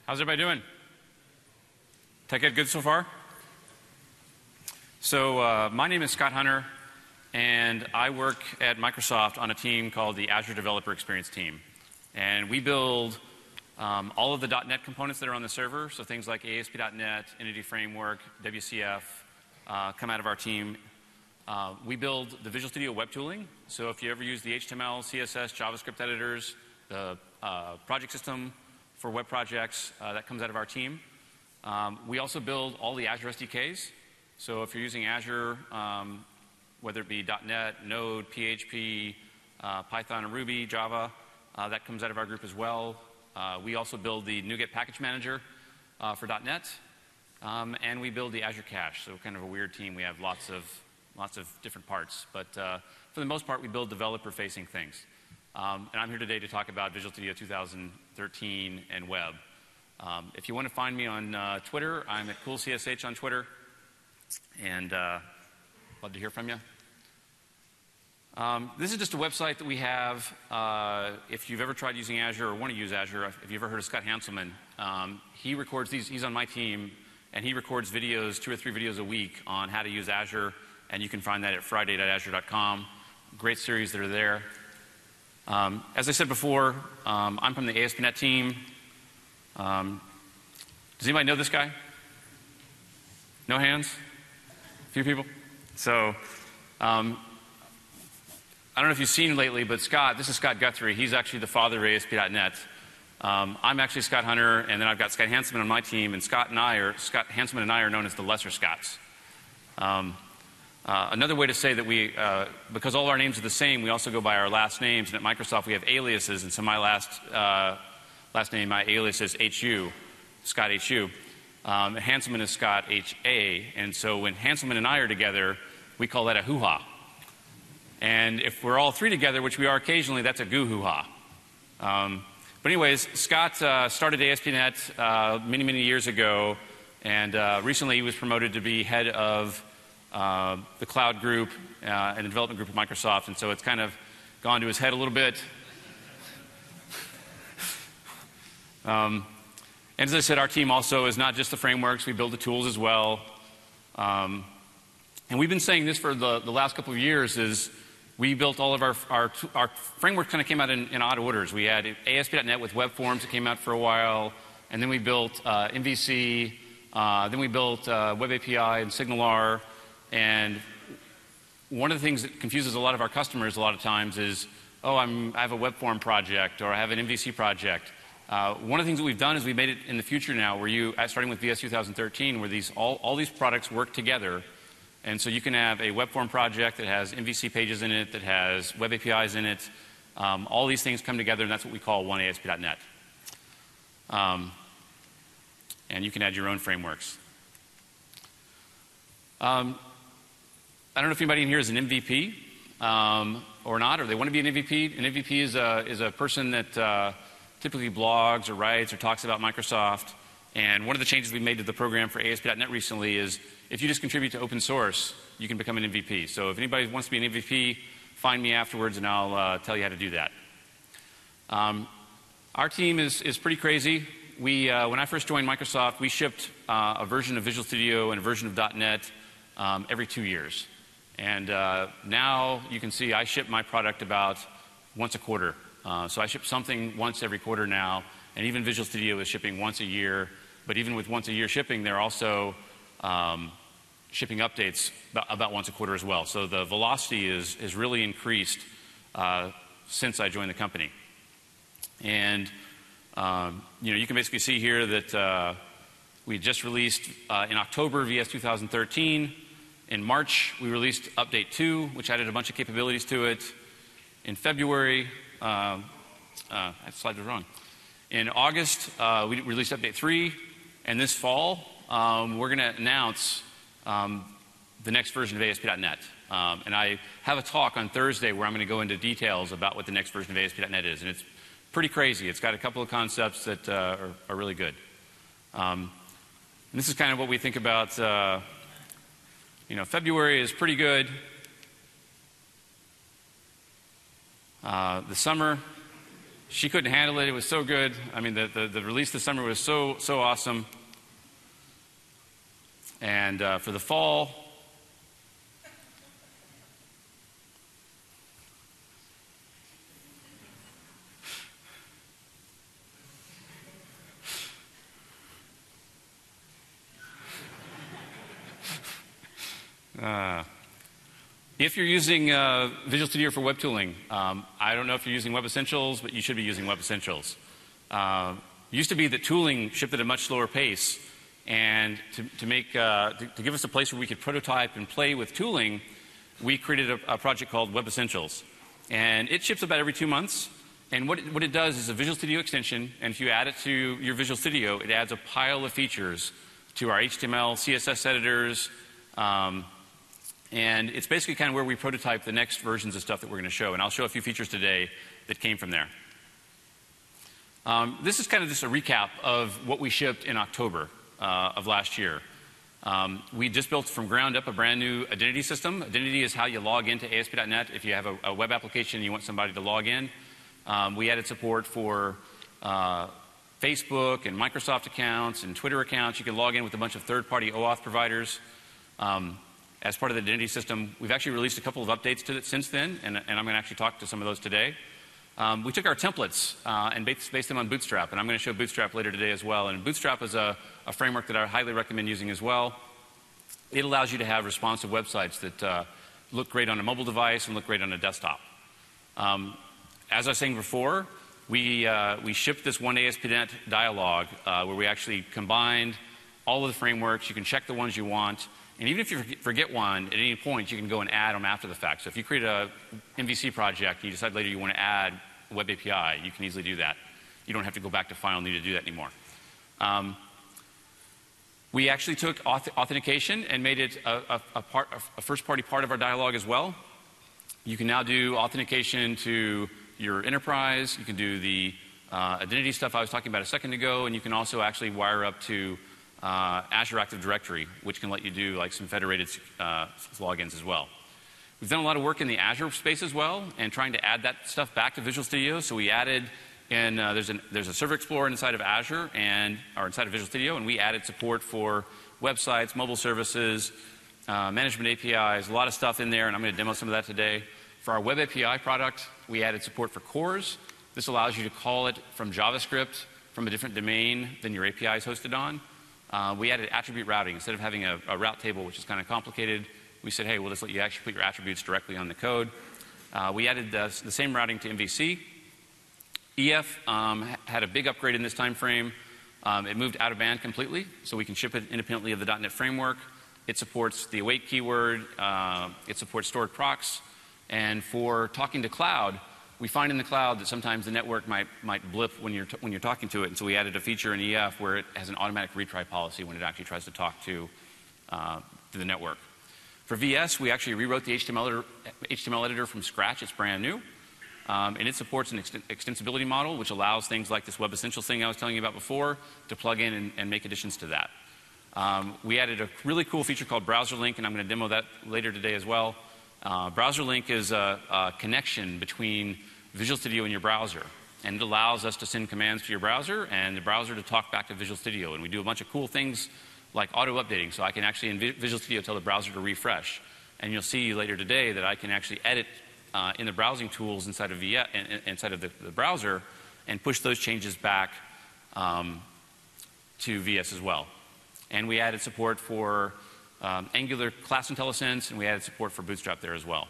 How's everybody doing? Tech Ed good so far? So my name is Scott Hunter, and I work at Microsoft on a team called the Azure Developer Experience Team. And we build all of the .NET components that are on the server, so things like ASP.NET, Entity Framework, WCF, come out of our team. We build the Visual Studio web tooling, so if you ever use the HTML, CSS, JavaScript editors, the project system for web projects, that comes out of our team. We also build all the Azure SDKs, so if you're using Azure, whether it be .NET, Node, PHP, Python, or Ruby, Java, that comes out of our group as well. We also build the NuGet package manager for .NET, and we build the Azure Cache, so kind of a weird team. We have lots of different parts, but for the most part, we build developer-facing things. And I'm here today to talk about Visual Studio 2013 and web. If you want to find me on Twitter, I'm at CoolCSH on Twitter, and love to hear from you. This is just a website that we have. If you've ever tried using Azure or want to use Azure, if you've ever heard of Scott Hanselman, he records these. He's on my team, and he records videos, 2 or 3 videos a week on how to use Azure, and you can find that at friday.azure.com. Great series that are there. As I said before, I'm from the ASP.NET team. Does anybody know this guy? No hands? A few people? So, I don't know if you've seen lately, but this is Scott Guthrie. He's actually the father of ASP.NET. I'm actually Scott Hunter, and then I've got Scott Hanselman on my team, and Scott Hanselman and I are known as the Lesser Scotts. Another way to say that because all our names are the same, we also go by our last names, and at Microsoft we have aliases, and so my last name, my alias is HU, Scott HU. Hanselman is Scott HA, and so when Hanselman and I are together, we call that a hoo-ha. And if we're all 3 together, which we are occasionally, that's a goo-hoo-ha. But anyways, Scott started ASP.NET many, many years ago, and recently he was promoted to be head of the cloud group and the development group at Microsoft, and so it's kind of gone to his head a little bit. And as I said, our team also is not just the frameworks, we build the tools as well. And we've been saying this for the last couple of years is we built all of our framework kind of came out in odd orders. We had ASP.NET with web forms that came out for a while, and then we built MVC, then we built Web API and SignalR. And one of the things that confuses a lot of our customers a lot of times is, I have a web form project or I have an MVC project. One of the things that we've done is we made it in the future now where starting with VS 2013, where all these products work together. And so you can have a web form project that has MVC pages in it, that has web APIs in it. All these things come together, and that's what we call one ASP.NET. And you can add your own frameworks. I don't know if anybody in here is an MVP or not, or they want to be an MVP. An MVP is a person that typically blogs or writes or talks about Microsoft. And one of the changes we made to the program for ASP.NET recently is if you just contribute to open source, you can become an MVP. So if anybody wants to be an MVP, find me afterwards and I'll tell you how to do that. Our team is pretty crazy. When I first joined Microsoft, we shipped a version of Visual Studio and a version of .NET every 2 years. And now you can see I ship my product about once a quarter. So I ship something once every quarter now, and even Visual Studio is shipping once a year. But even with once a year shipping, they're also shipping updates about once a quarter as well. So the velocity is really increased since I joined the company. And you can basically see here that we just released in October VS 2013. In March, we released Update 2, which added a bunch of capabilities to it. In February, I slide was wrong. In August, we released Update 3, and this fall, we're going to announce the next version of ASP.NET. And I have a talk on Thursday where I'm going to go into details about what the next version of ASP.NET is, and it's pretty crazy. It's got a couple of concepts that are really good. And this is kind of what we think about. February is pretty good. The summer She couldn't handle it. It was so good. I mean, the release this summer was so awesome. And for the fall, if you're using Visual Studio for web tooling, I don't know if you're using Web Essentials, but you should be using Web Essentials. It used to be that tooling shipped at a much slower pace, and to give us a place where we could prototype and play with tooling, we created a project called Web Essentials. And it ships about every 2 months. And what it does is a Visual Studio extension, and if you add it to your Visual Studio, it adds a pile of features to our HTML, CSS editors, and it's basically kind of where we prototype the next versions of stuff that we're going to show. And I'll show a few features today that came from there. This is kind of just a recap of what we shipped in October of last year. We just built from ground up a brand new identity system. Identity is how you log into ASP.NET if you have a web application and you want somebody to log in. We added support for Facebook and Microsoft accounts and Twitter accounts. You can log in with a bunch of third-party OAuth providers. As part of the identity system, we've actually released a couple of updates to it since then, and I'm going to actually talk to some of those today. We took our templates and based them on Bootstrap, and I'm going to show Bootstrap later today as well. And Bootstrap is a framework that I highly recommend using as well. It allows you to have responsive websites that look great on a mobile device and look great on a desktop. As I was saying before, we shipped this one ASP.NET dialog where we actually combined all of the frameworks. You can check the ones you want. And even if you forget one, at any point, you can go and add them after the fact. So if you create a MVC project and you decide later you want to add a web API, you can easily do that. You don't have to go back to File New to do that anymore. We actually took authentication and made it a first-party part of our dialog as well. You can now do authentication to your enterprise. You can do the identity stuff I was talking about a second ago, and you can also actually wire up to Azure Active Directory, which can let you do like some federated logins as well. We've done a lot of work in the Azure space as well, and trying to add that stuff back to Visual Studio. So we added, and there's a Server Explorer inside of Azure or inside of Visual Studio, and we added support for websites, mobile services, management APIs, a lot of stuff in there, and I'm going to demo some of that today. For our Web API product, we added support for CORS. This allows you to call it from JavaScript from a different domain than your API is hosted on. We added attribute routing. Instead of having a route table, which is kind of complicated, we said, hey, we'll just let you actually put your attributes directly on the code. We added the same routing to MVC. EF had a big upgrade in this time frame. It moved out of band completely, so we can ship it independently of the .NET framework. It supports the await keyword. It supports stored procs. And for talking to cloud, we find in the cloud that sometimes the network might blip when you're talking to it, and so we added a feature in EF where it has an automatic retry policy when it actually tries to talk to the network. For VS, we actually rewrote the HTML editor from scratch. It's brand new, and it supports an extensibility model, which allows things like this Web Essentials thing I was telling you about before to plug in and make additions to that. We added a really cool feature called Browser Link, and I'm going to demo that later today as well. Browser Link is a connection between Visual Studio and your browser, and it allows us to send commands to your browser and the browser to talk back to Visual Studio. And we do a bunch of cool things like auto-updating, so I can actually in Visual Studio tell the browser to refresh. And you'll see later today that I can actually edit in the browsing tools inside of the browser and push those changes back to VS as well. And we added support for Angular Class IntelliSense, and we added support for Bootstrap there as well.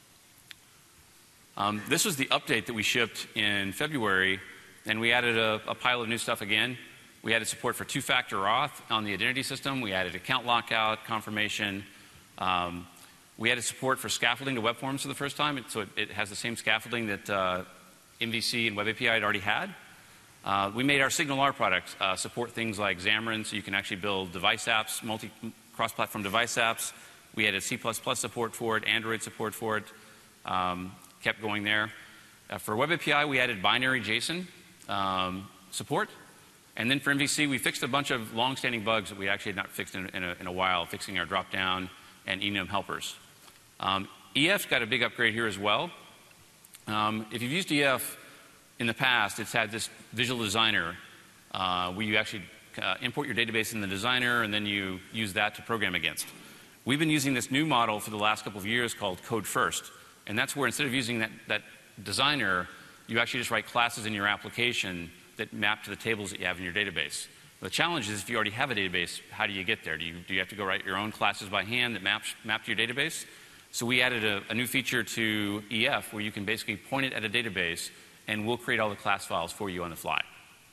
This was the update that we shipped in February, and we added a pile of new stuff again. We added support for two-factor auth on the identity system. We added account lockout, confirmation. We added support for scaffolding to web forms for the first time, so it has the same scaffolding that MVC and Web API had already had. We made our SignalR product support things like Xamarin, so you can actually build device apps, cross-platform device apps. We added C++ support for it, Android support for it, kept going there. For Web API, we added binary JSON support. And then for MVC, we fixed a bunch of long-standing bugs that we actually had not fixed in a while, fixing our drop-down and enum helpers. EF's got a big upgrade here as well. If you've used EF, in the past, it's had this visual designer where you actually import your database in the designer and then you use that to program against. We've been using this new model for the last couple of years called Code First. And that's where instead of using that designer, you actually just write classes in your application that map to the tables that you have in your database. The challenge is if you already have a database, how do you get there? Do you have to go write your own classes by hand that map to your database? So we added a new feature to EF where you can basically point it at a database and we'll create all the class files for you on the fly.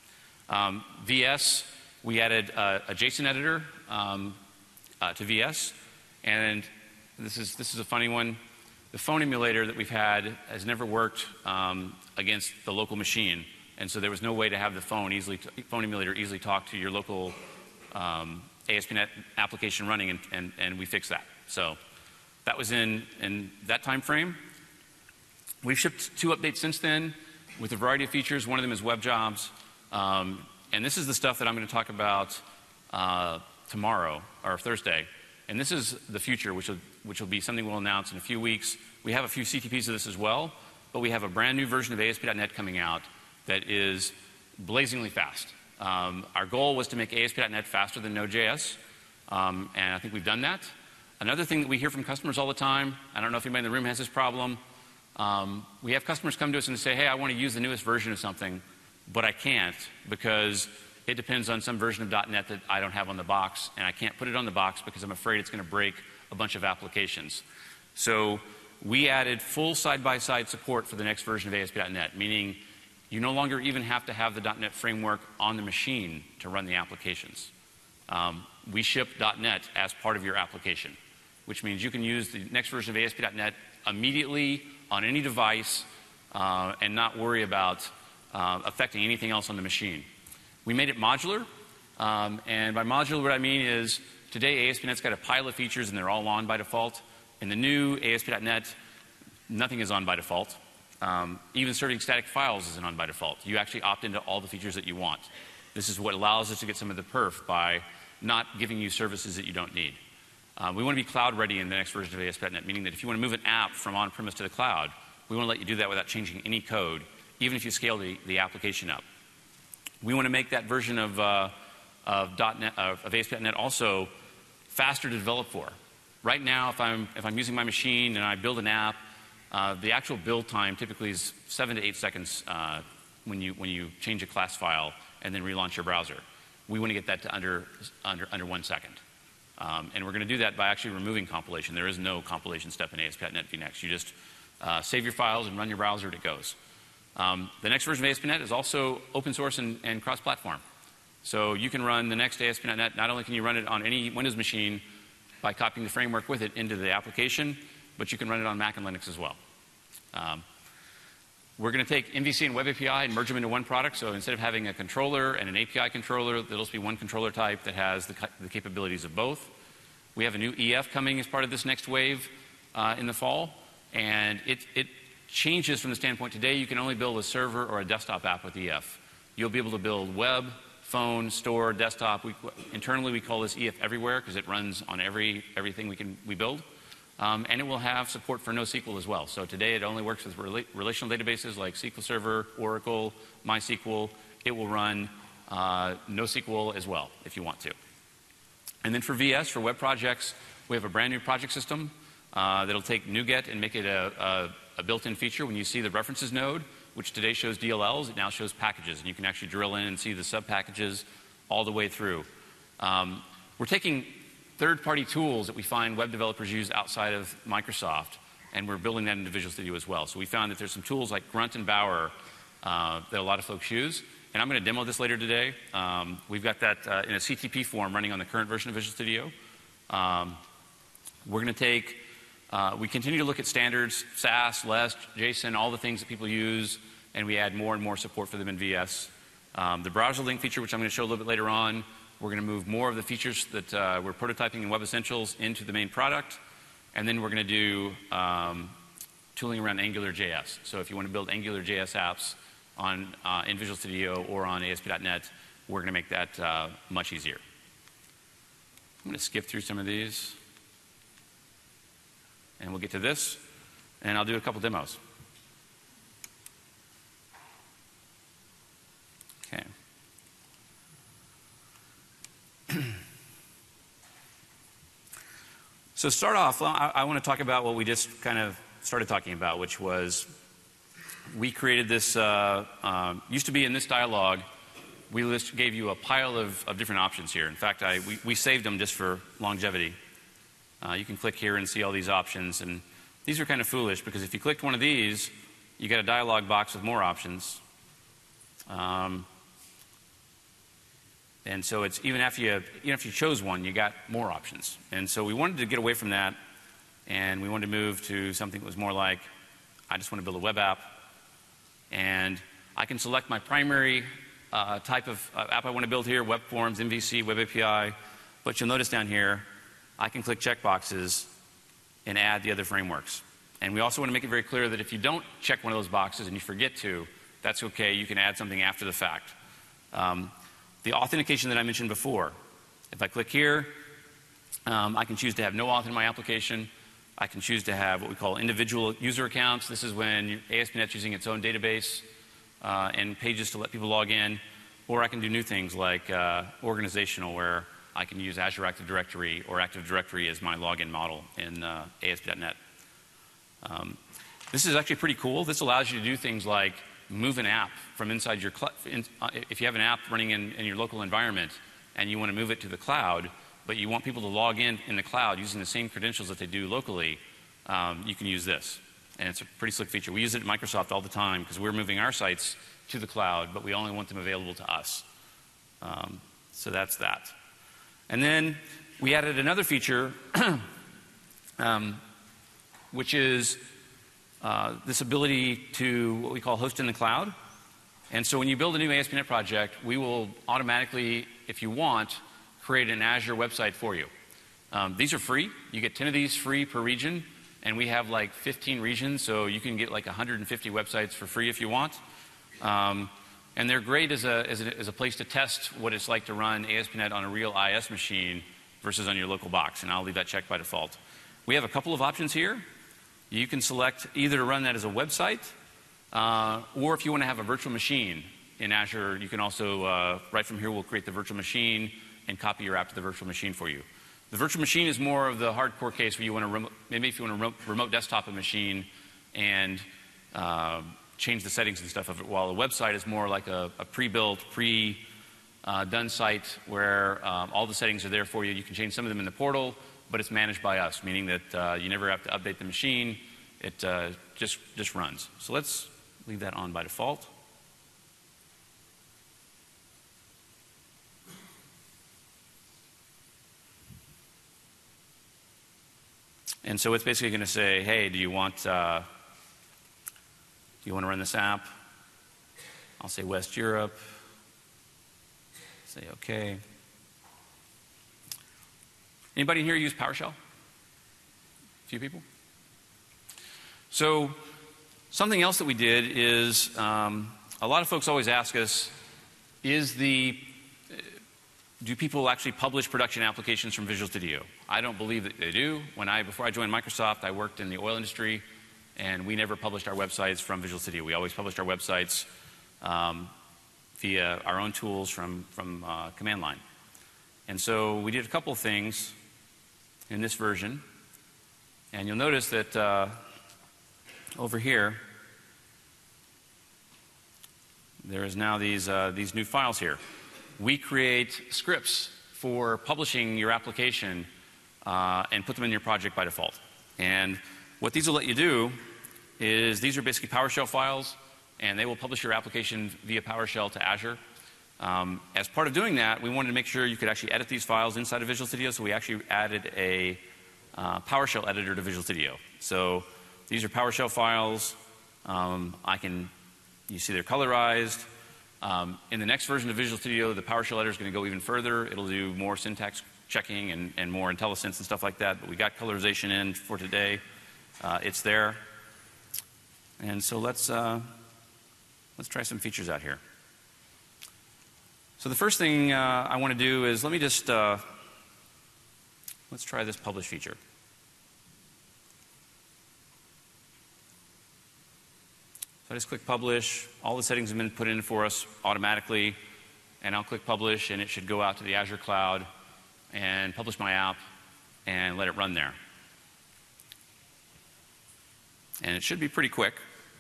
VS, we added a JSON editor to VS, and this is a funny one. The phone emulator that we've had has never worked against the local machine, and so there was no way to have the phone emulator easily talk to your local ASP.NET application running, and we fixed that. So that was in that time frame. We've shipped 2 updates since then with a variety of features. One of them is web jobs. And this is the stuff that I'm going to talk about tomorrow or Thursday. And this is the future, which will be something we'll announce in a few weeks. We have a few CTPs of this as well, but we have a brand new version of ASP.NET coming out that is blazingly fast. Our goal was to make ASP.NET faster than Node.js, and I think we've done that. Another thing that we hear from customers all the time, I don't know if anybody in the room has this problem, we have customers come to us and say, hey, I want to use the newest version of something, but I can't because it depends on some version of .NET that I don't have on the box, and I can't put it on the box because I'm afraid it's going to break a bunch of applications. So we added full side-by-side support for the next version of ASP.NET, meaning you no longer even have to have the .NET framework on the machine to run the applications. We ship .NET as part of your application, which means you can use the next version of ASP.NET immediately on any device and not worry about affecting anything else on the machine. We made it modular, and by modular what I mean is today ASP.NET's got a pile of features and they're all on by default. In the new ASP.NET, nothing is on by default. Even serving static files isn't on by default. You actually opt into all the features that you want. This is what allows us to get some of the perf by not giving you services that you don't need. We want to be cloud ready in the next version of ASP.NET, meaning that if you want to move an app from on-premise to the cloud, we want to let you do that without changing any code, even if you scale the application up. We want to make that version of ASP.NET also faster to develop for. Right now, if I'm using my machine and I build an app, the actual build time typically is 7 to 8 seconds when you change a class file and then relaunch your browser. We want to get that to under 1 second. And we're going to do that by actually removing compilation. There is no compilation step in ASP.NET vNext. You just save your files and run your browser and it goes. The next version of ASP.NET is also open source and cross-platform. So you can run the next ASP.NET. Not only can you run it on any Windows machine by copying the framework with it into the application, but you can run it on Mac and Linux as well. We're going to take MVC and Web API and merge them into one product. So instead of having a controller and an API controller, there'll just be one controller type that has the capabilities of both. We have a new EF coming as part of this next wave in the fall. And it changes from the standpoint today you can only build a server or a desktop app with EF. You'll be able to build web, phone, store, desktop. Internally we call this EF Everywhere because it runs on everything we build. And it will have support for NoSQL as well. So today it only works with relational databases like SQL Server, Oracle, MySQL. It will run NoSQL as well if you want to. And then for VS, for web projects, we have a brand new project system that'll take NuGet and make it a built-in feature. When you see the references node, which today shows DLLs, it now shows packages. And you can actually drill in and see the sub-packages all the way through. We're taking third-party tools that we find web developers use outside of Microsoft, and we're building that into Visual Studio as well. So we found that there's some tools like Grunt and Bower that a lot of folks use. And I'm going to demo this later today. We've got that in a CTP form running on the current version of Visual Studio. We're going to take, we continue to look at standards, Sass, LEST, JSON, all the things that people use, and we add more and more support for them in VS. The browser link feature, which I'm going to show a little bit later on, we're going to move more of the features that we're prototyping in Web Essentials into the main product. And then we're going to do tooling around AngularJS. So if you want to build AngularJS apps in Visual Studio or on ASP.NET, we're going to make that much easier. I'm going to skip through some of these. And we'll get to this. And I'll do a couple demos. Okay. So to start off, I want to talk about what we just kind of started talking about, which was we created this, used to be in this dialog, we gave you a pile of different options here. In fact, we saved them just for longevity. You can click here and see all these options. And these are kind of foolish because if you clicked one of these, you get a dialog box with more options. And so it's even if you chose one, you got more options. And so we wanted to get away from that, and we wanted to move to something that was more like, I just want to build a web app, and I can select my primary type of app I want to build here, web forms, MVC, web API. But you'll notice down here, I can click checkboxes and add the other frameworks. And we also want to make it very clear that if you don't check one of those boxes and you forget to, that's okay. You can add something after the fact. The authentication that I mentioned before, if I click here, I can choose to have no auth in my application. I can choose to have what we call individual user accounts. This is when ASP.NET's using its own database and pages to let people log in. Or I can do new things like organizational, where I can use Azure Active Directory or Active Directory as my login model in ASP.NET. This is actually pretty cool. This allows you to do things like move an app from inside your if you have an app running in your local environment and you want to move it to the cloud, but you want people to log in the cloud using the same credentials that they do locally, you can use this. And it's a pretty slick feature. We use it at Microsoft all the time because we're moving our sites to the cloud, but we only want them available to us. So that's that. And then we added another feature, which is this ability to what we call host in the cloud. And so when you build a new ASP.NET project, we will automatically, if you want, create an Azure website for you. These are free. You get 10 of these free per region, and we have like 15 regions, so you can get like 150 websites for free if you want. And they're great as a place to test what it's like to run ASP.NET on a real IS machine versus on your local box, and I'll leave that checked by default. We have a couple of options here. You can select either to run that as a website, or if you want to have a virtual machine in Azure, you can also, right from here, we'll create the virtual machine and copy your app to the virtual machine for you. The virtual machine is more of the hardcore case where you want to, maybe if you want to remote desktop a machine and change the settings and stuff of it, while a website is more like a pre-built, done site where all the settings are there for you. You can change some of them in the portal, but it's managed by us, meaning that you never have to update the machine. It just runs. So let's leave that on by default. And so it's basically going to say, hey, do you want to run this app? I'll say West Europe. Say OK. Anybody here use PowerShell? A few people? So something else that we did is a lot of folks always ask us, do people actually publish production applications from Visual Studio? I don't believe that they do. Before I joined Microsoft, I worked in the oil industry, and we never published our websites from Visual Studio. We always published our websites via our own tools from command line. And so we did a couple of things in this version. And you'll notice that over here, there is now these new files here. We create scripts for publishing your application and put them in your project by default. And what these will let you do is these are basically PowerShell files, and they will publish your application via PowerShell to Azure. As part of doing that, we wanted to make sure you could actually edit these files inside of Visual Studio, so we actually added a PowerShell editor to Visual Studio. So these are PowerShell files. You see they're colorized. In the next version of Visual Studio, the PowerShell editor is going to go even further. It'll do more syntax checking and more IntelliSense and stuff like that. But we got colorization in for today. It's there. And so let's try some features out here. So the first thing I want to do is let's try this publish feature. So I just click publish. All the settings have been put in for us automatically. And I'll click publish, and it should go out to the Azure cloud and publish my app and let it run there. And it should be pretty quick.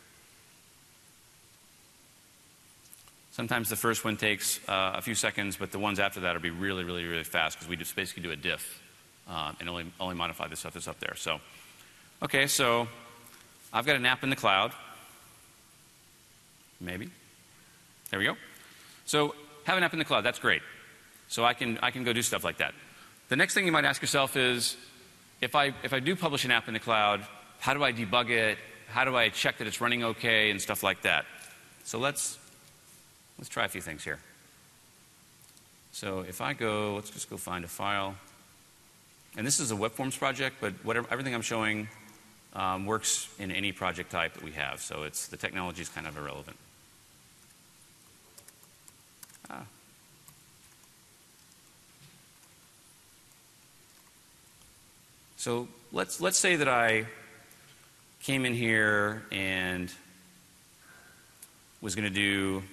Sometimes the first one takes a few seconds, but the ones after that will be really, really, really fast because we just basically do a diff and only modify the stuff that's up there. So, okay, so I've got an app in the cloud. Maybe. There we go. So have an app in the cloud. That's great. So I can go do stuff like that. The next thing you might ask yourself is, if I do publish an app in the cloud, how do I debug it? How do I check that it's running okay and stuff like that? So let's try a few things here. So if I go, let's just go find a file. And this is a web forms project, but everything I'm showing works in any project type that we have. So the technology is kind of irrelevant. So let's say that I came in here and was going to do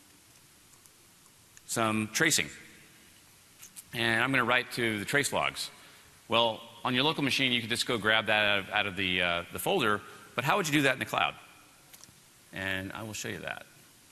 some tracing. And I'm going to write to the trace logs. Well, on your local machine, you could just go grab that out of the folder, but how would you do that in the cloud? And I will show you that.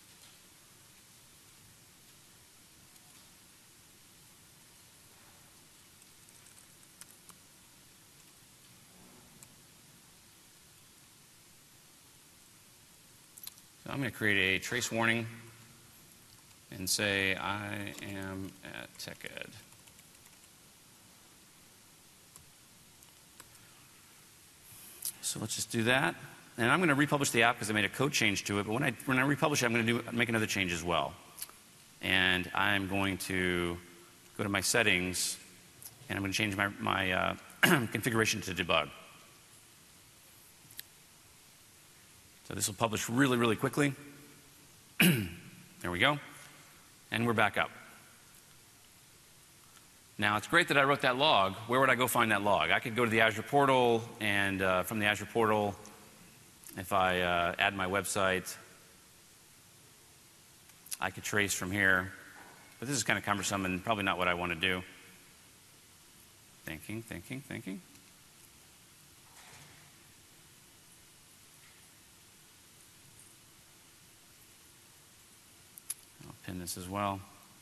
So I'm going to create a trace warning and say I am at TechEd. So let's just do that. And I'm going to republish the app because I made a code change to it. But when I republish it, I'm going to make another change as well. And I'm going to go to my settings, and I'm going to change my configuration to debug. So this will publish really, really quickly. There we go. And we're back up. Now, it's great that I wrote that log. Where would I go find that log? I could go to the Azure portal, and from the Azure portal, if I add my website, I could trace from here. But this is kind of cumbersome and probably not what I want to do. Thinking. I'll pin this as well.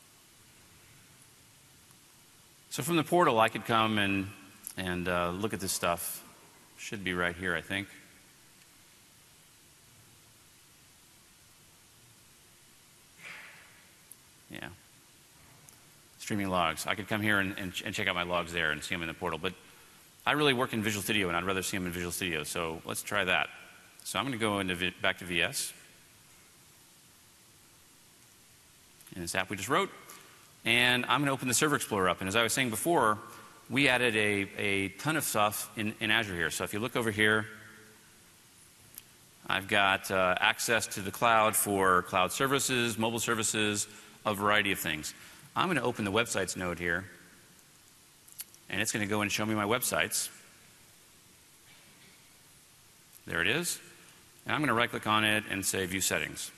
So from the portal, I could come and look at this stuff. Should be right here, I think. Yeah. Streaming logs. I could come here and check out my logs there and see them in the portal. But I really work in Visual Studio, and I'd rather see them in Visual Studio. So let's try that. So I'm going to go back to VS. In this app we just wrote. And I'm going to open the Server Explorer up. And as I was saying before, we added a ton of stuff in Azure here. So if you look over here, I've got access to the cloud for cloud services, mobile services, a variety of things. I'm going to open the Websites node here. And it's going to go and show me my websites. There it is. And I'm going to right-click on it and say View Settings.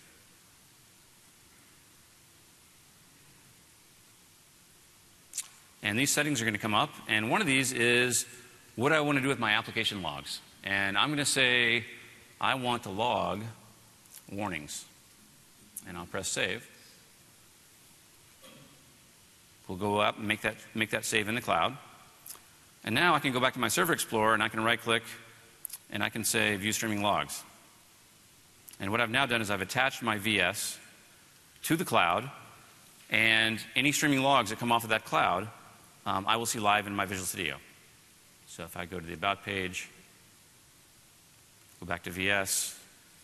And these settings are going to come up, and one of these is what I want to do with my application logs. And I'm going to say I want to log warnings. And I'll press Save. We'll go up and make that save in the cloud. And now I can go back to my Server Explorer, and I can right-click, and I can say View Streaming Logs. And what I've now done is I've attached my VS to the cloud, and any streaming logs that come off of that cloud, I will see live in my Visual Studio. So if I go to the About page, go back to VS,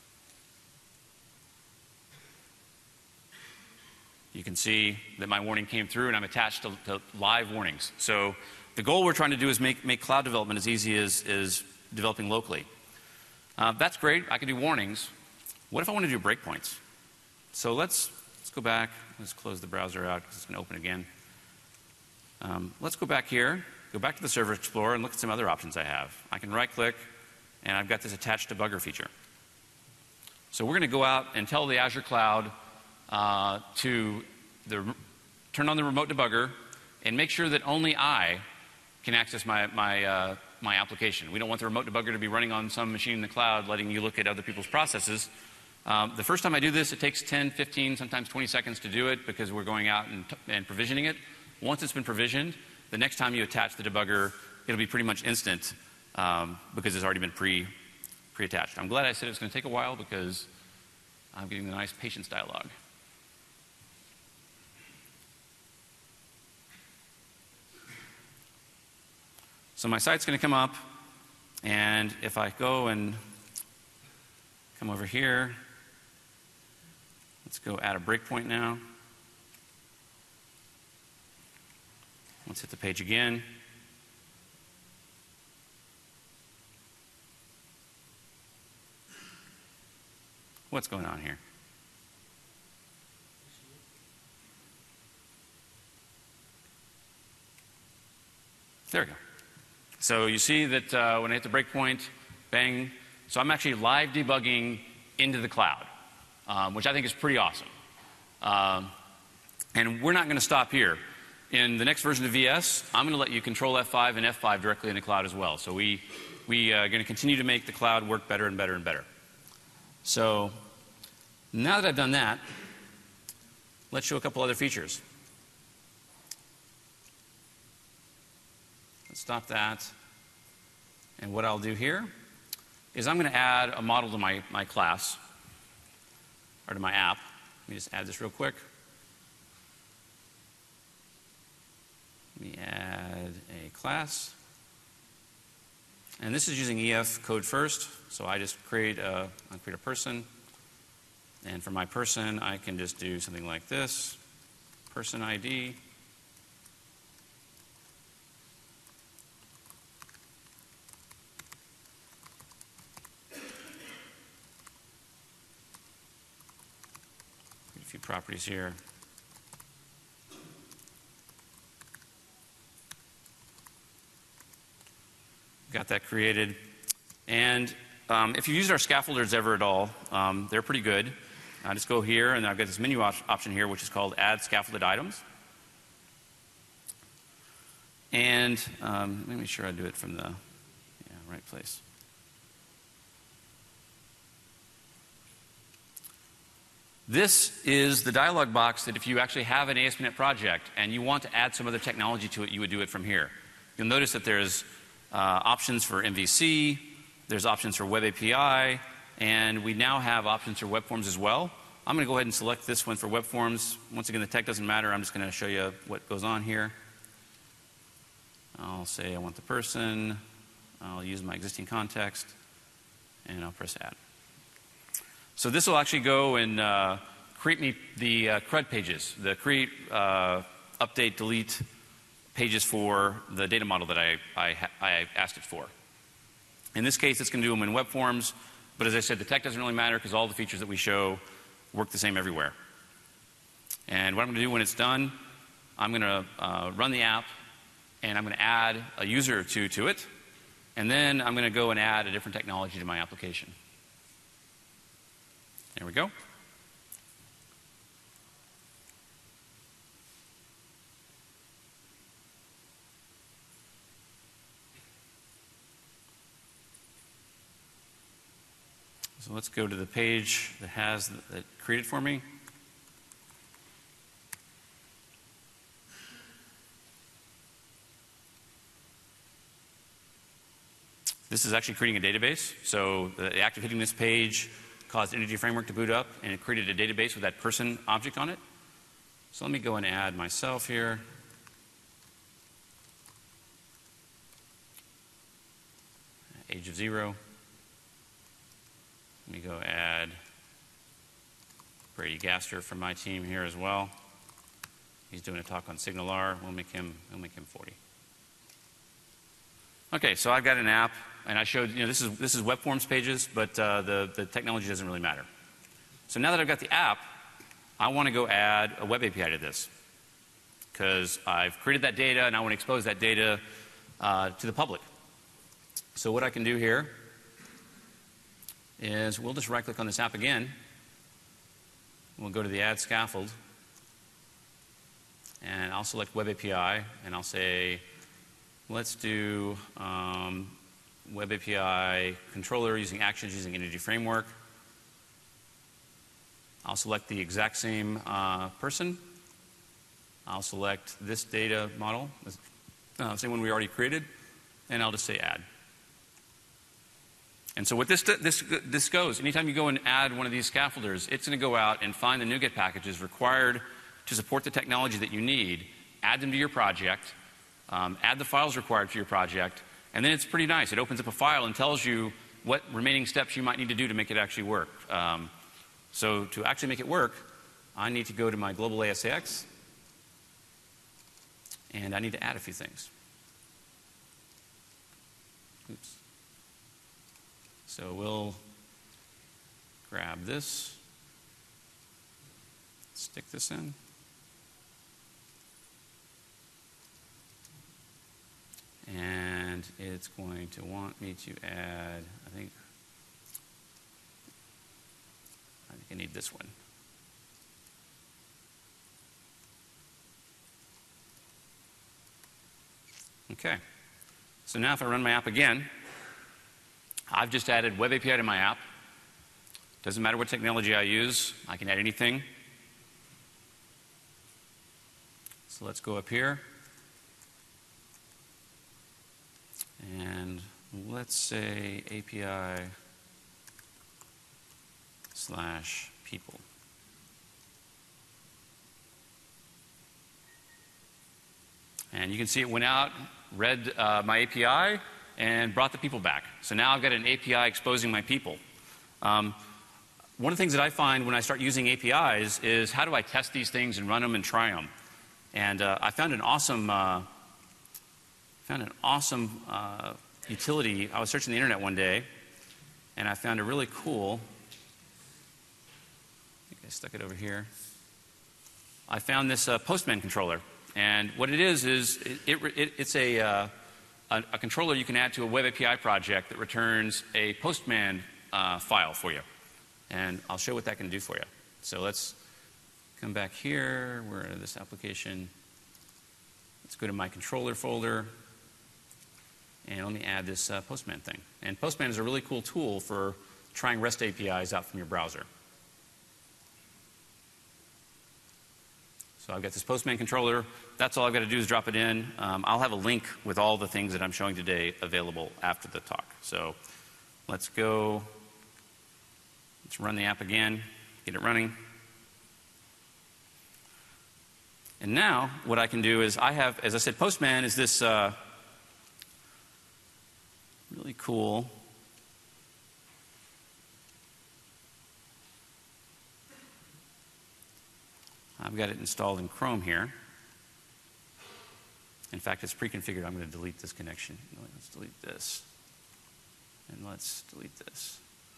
you can see that my warning came through, and I'm attached to live warnings. So the goal we're trying to do is make cloud development as easy as developing locally. That's great. I can do warnings. What if I want to do breakpoints? So let's go back. Let's close the browser out because it's going to open again. Let's go back here, go back to the Server Explorer, and look at some other options I have. I can right-click, and I've got this Attach Debugger feature. So we're going to go out and tell the Azure Cloud to turn on the remote debugger and make sure that only I can access my application. We don't want the remote debugger to be running on some machine in the cloud, letting you look at other people's processes. The first time I do this, it takes 10, 15, sometimes 20 seconds to do it because we're going out and provisioning it. Once it's been provisioned, the next time you attach the debugger, it'll be pretty much instant because it's already been pre-attached. I'm glad I said it's going to take a while because I'm getting the nice patience dialogue. So my site's going to come up, and if I go and come over here, let's go add a breakpoint now. Let's hit the page again. What's going on here? There we go. So you see that when I hit the breakpoint, bang. So I'm actually live debugging into the cloud, which I think is pretty awesome. And we're not going to stop here. In the next version of VS, I'm going to let you control F5 and F5 directly in the cloud as well. So we are going to continue to make the cloud work better and better and better. So now that I've done that, let's show a couple other features. Let's stop that. And what I'll do here is I'm going to add a model to my class, or to my app. Let me just add this real quick. Let me add a class. And this is using EF code first. So I just create a person. And for my person, I can just do something like this. Person ID. Create a few properties here. Got that created. And if you've used our scaffolders ever at all, they're pretty good. I just go here, and I've got this menu option here, which is called Add Scaffolded Items. And let me make sure I do it from the right place. This is the dialog box that if you actually have an ASP.NET project and you want to add some other technology to it, you would do it from here. You'll notice that there's options for MVC, there's options for Web API, and we now have options for web forms as well. I'm going to go ahead and select this one for web forms. Once again, the tech doesn't matter. I'm just going to show you what goes on here. I'll say I want the person. I'll use my existing context, and I'll press add. So this will actually go and create me the CRUD pages, the create, update, delete pages for the data model that I asked it for. In this case, it's going to do them in web forms, but as I said, the tech doesn't really matter because all the features that we show work the same everywhere. And what I'm going to do when it's done, I'm going to run the app, and I'm going to add a user or two to it, and then I'm going to go and add a different technology to my application. There we go. So let's go to the page that has that created for me. This is actually creating a database. So the act of hitting this page caused Entity Framework to boot up, and it created a database with that person object on it. So let me go and add myself here. Age of 0. Let me go add Brady Gaster from my team here as well. He's doing a talk on SignalR. We'll make him 40. Okay, so I've got an app, and I showed, this is web forms pages, but the technology doesn't really matter. So now that I've got the app, I want to go add a web API to this because I've created that data, and I want to expose that data to the public. So what I can do here is we'll just right-click on this app again. We'll go to the Add Scaffold, and I'll select Web API, and I'll say, let's do Web API controller using actions using Entity Framework. I'll select the exact same person. I'll select this data model, same one we already created, and I'll just say Add. And so what this goes, anytime you go and add one of these scaffolders, it's going to go out and find the NuGet packages required to support the technology that you need, add them to your project, add the files required for your project, and then it's pretty nice. It opens up a file and tells you what remaining steps you might need to do to make it actually work. So to actually make it work, I need to go to my global ASAX, and I need to add a few things. Oops. So we'll grab this, stick this in. And it's going to want me to add, I think I need this one. Okay. So now if I run my app again, I've just added Web API to my app. Doesn't matter what technology I use. I can add anything. So let's go up here. And let's say API/people. And you can see it went out, read my API, and brought the people back. So now I've got an API exposing my people. One of the things that I find when I start using APIs is how do I test these things and run them and try them? And I found an awesome utility. I was searching the internet one day, and I found a really cool, I think I stuck it over here. I found this Postman controller. And what it is it's a controller you can add to a Web API project that returns a Postman file for you. And I'll show what that can do for you. So let's come back here. We're in this application. Let's go to my controller folder. And let me add this Postman thing. And Postman is a really cool tool for trying REST APIs out from your browser. So I've got this Postman controller. That's all I've got to do is drop it in. I'll have a link with all the things that I'm showing today available after the talk. So let's go. Let's run the app again, get it running. And now what I can do is I have, as I said, Postman is this really cool I've got it installed in Chrome here. In fact, it's pre-configured. I'm going to delete this connection. Let's delete this. And let's delete this.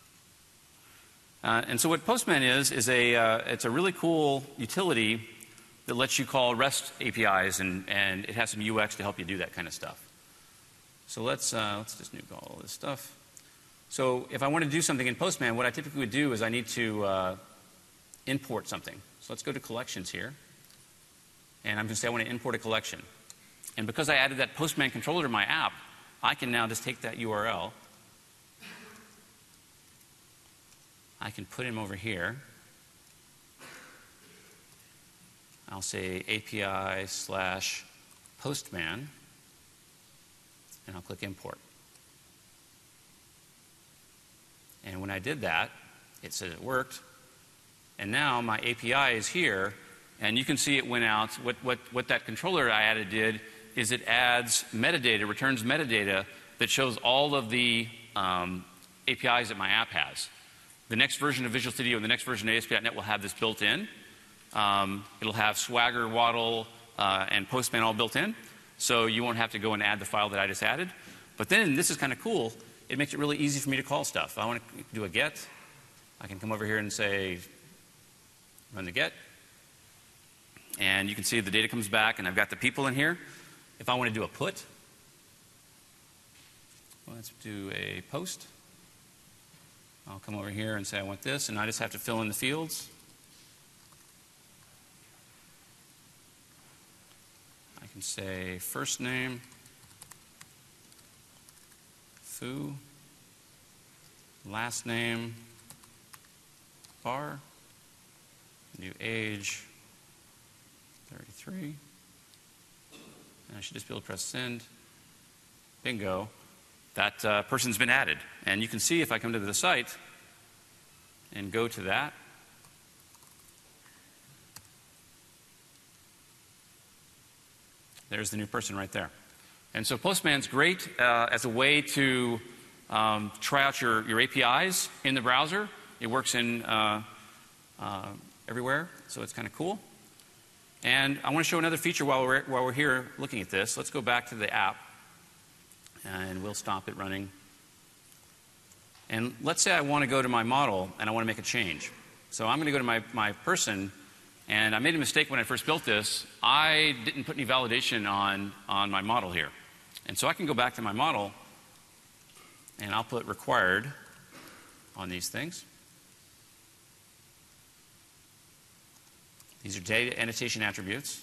And so what Postman is it's a really cool utility that lets you call REST APIs, and it has some UX to help you do that kind of stuff. So let's just nuke all this stuff. So if I want to do something in Postman, what I typically would do is I need to import something. So let's go to collections here. And I'm going to say I want to import a collection. And because I added that Postman controller to my app, I can now just take that URL. I can put him over here. I'll say API/Postman. And I'll click import. And when I did that, it said it worked. And now my API is here, and you can see it went out. What that controller I added did is it adds metadata, returns metadata that shows all of the APIs that my app has. The next version of Visual Studio and the next version of ASP.NET will have this built in. It'll have Swagger, Waddle, and Postman all built in. So you won't have to go and add the file that I just added. But then, this is kind of cool, it makes it really easy for me to call stuff. If I want to do a get, I can come over here and say, run the get. And you can see the data comes back, and I've got the people in here. If I want to do a put, let's do a post. I'll come over here and say I want this, and I just have to fill in the fields. I can say first name, Fu, last name, Bar, new age, 33. And I should just be able to press send. Bingo. That person's been added. And you can see if I come to the site and go to that, there's the new person right there. And so Postman's great as a way to try out your APIs in the browser. It works in everywhere, so it's kind of cool. And I want to show another feature while we're here looking at this. Let's go back to the app, and we'll stop it running. And let's say I want to go to my model, and I want to make a change. So I'm going to go to my person, and I made a mistake when I first built this. I didn't put any validation on my model here. And so I can go back to my model, and I'll put required on these things. These are data annotation attributes.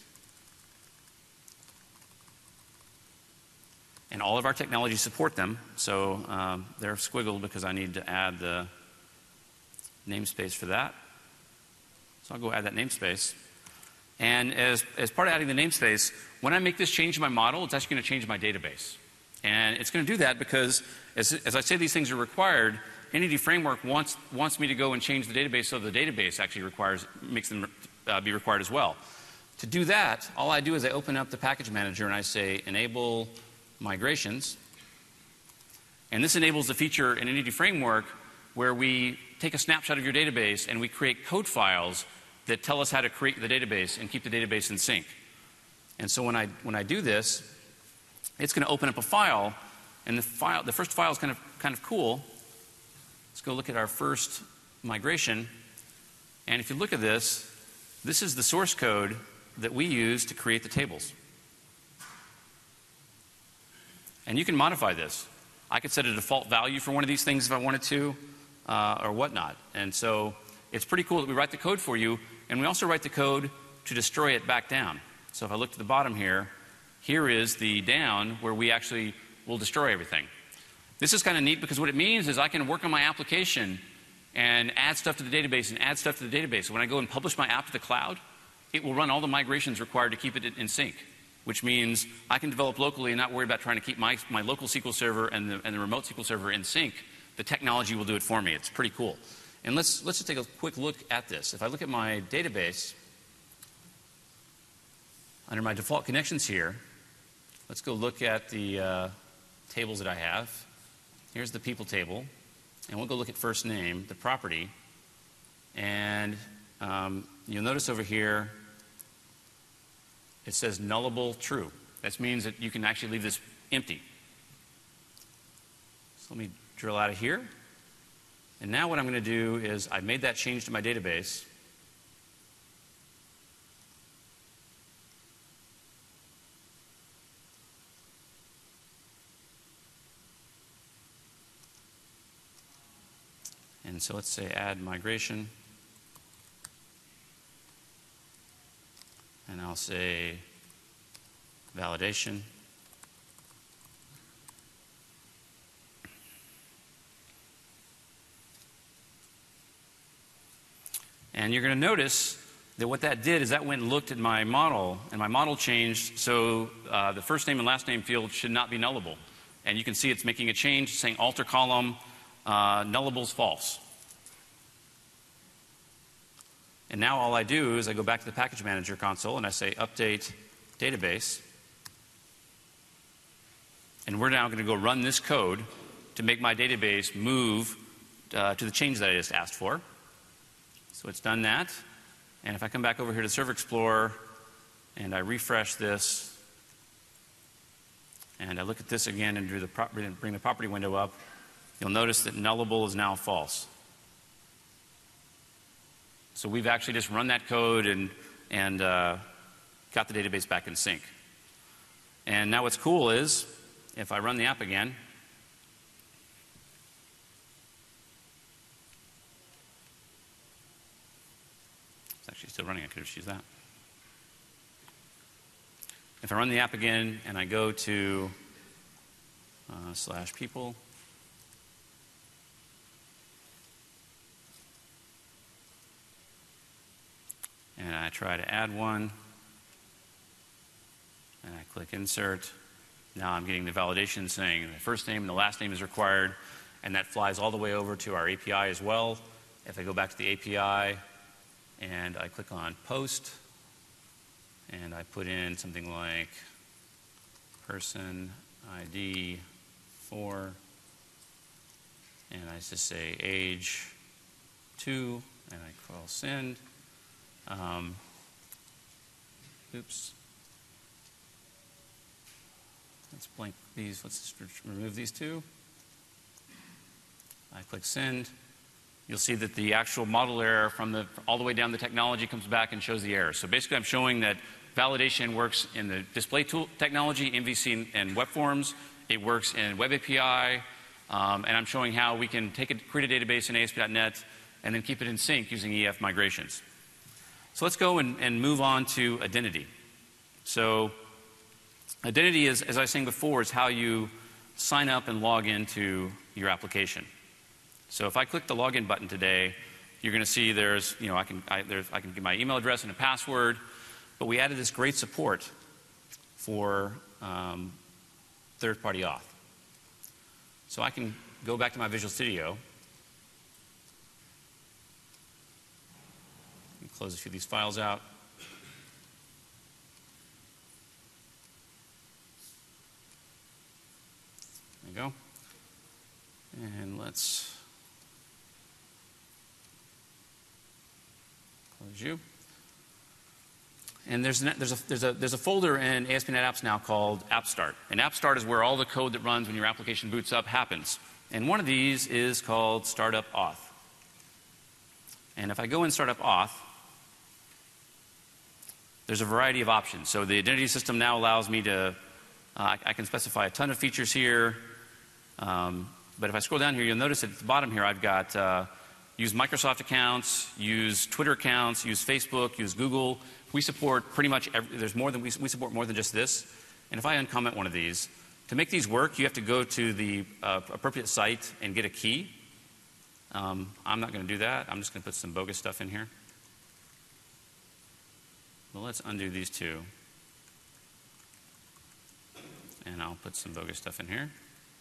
And all of our technologies support them. So they're squiggled because I need to add the namespace for that. So I'll go add that namespace. And as part of adding the namespace, when I make this change to my model, it's actually going to change my database. And it's going to do that because, as I say these things are required, Entity Framework wants me to go and change the database so the database actually makes them be required as well. To do that, all I do is I open up the package manager and I say enable migrations. And this enables the feature in Entity Framework where we take a snapshot of your database and we create code files that tell us how to create the database and keep the database in sync. And so when I do this, it's going to open up a file, and the first file is kind of cool. Let's go look at our first migration. And if you look at this, this is the source code that we use to create the tables. And you can modify this. I could set a default value for one of these things if I wanted to, or whatnot. And so it's pretty cool that we write the code for you, and we also write the code to destroy it back down. So if I look to the bottom here, here is the down where we actually will destroy everything. This is kind of neat because what it means is I can work on my application and add stuff to the database and add stuff to the database. So when I go and publish my app to the cloud, it will run all the migrations required to keep it in sync, which means I can develop locally and not worry about trying to keep my local SQL server and the remote SQL server in sync. The technology will do it for me. It's pretty cool. And let's just take a quick look at this. If I look at my database, under my default connections here, let's go look at the tables that I have. Here's the people table. And we'll go look at first name, the property. And you'll notice over here, it says nullable true. That means that you can actually leave this empty. So let me drill out of here. And now what I'm going to do is I've made that change to my database. And so let's say add migration. And I'll say validation. And you're going to notice that what that did is that went and looked at my model, and my model changed, so the first name and last name field should not be nullable. And you can see it's making a change saying alter column, nullable's false. And now all I do is I go back to the package manager console and I say update database. And we're now going to go run this code to make my database move to the change that I just asked for. So it's done that. And if I come back over here to Server Explorer and I refresh this and I look at this again and bring the property window up, you'll notice that nullable is now false. So we've actually just run that code and got the database back in sync. And now what's cool is if I run the app again, actually still running. I could have just used that. If I run the app again and I go to /people, and I try to add one, and I click insert, now I'm getting the validation saying the first name and the last name is required, and that flies all the way over to our API as well. If I go back to the API and I click on post, and I put in something like person ID 4, and I just say age 2, and I call send. Oops. Let's blank these. Let's just remove these two. I click send. You'll see that the actual model error from all the way down the technology comes back and shows the error. So basically I'm showing that validation works in the display tool technology, MVC, and web forms. It works in Web API. And I'm showing how we can create a database in ASP.NET and then keep it in sync using EF migrations. So let's go and move on to identity. So identity is, as I was saying before, is how you sign up and log into your application. So if I click the login button today, you're going to see there's, I can give my email address and a password, but we added this great support for third-party auth. So I can go back to my Visual Studio and close a few of these files out. There you go. And let's close you. And there's a folder in ASP.NET Apps now called AppStart. And AppStart is where all the code that runs when your application boots up happens. And one of these is called Startup Auth. And if I go in Startup Auth, there's a variety of options. So the identity system now allows me to, I can specify a ton of features here. But if I scroll down here, you'll notice at the bottom here I've got use Microsoft accounts, use Twitter accounts, use Facebook, use Google. We support pretty much there's more than we support more than just this. And if I uncomment one of these, to make these work, you have to go to the appropriate site and get a key. I'm not going to do that. I'm just going to put some bogus stuff in here. Well, let's undo these two. And I'll put some bogus stuff in here.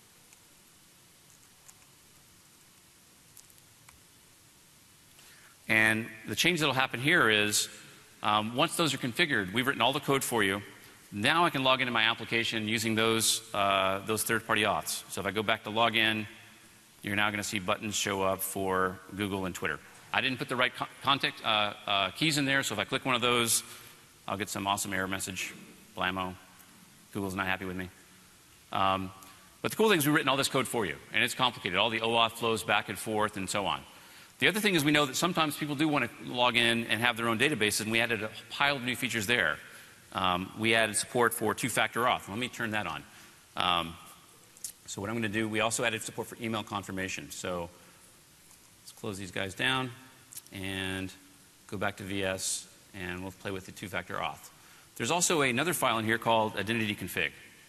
And the change that will happen here is once those are configured, we've written all the code for you. Now I can log into my application using those third-party auths. So if I go back to login, you're now going to see buttons show up for Google and Twitter. I didn't put the right contact keys in there, so if I click one of those, I'll get some awesome error message. Blammo. Google's not happy with me. But the cool thing is we've written all this code for you, and it's complicated. All the OAuth flows back and forth and so on. The other thing is we know that sometimes people do want to log in and have their own databases, and we added a pile of new features there. We added support for two-factor auth. Let me turn that on. So what I'm going to do, we also added support for email confirmation. So let's close these guys down and go back to VS, and we'll play with the two-factor auth. There's also another file in here called identity config.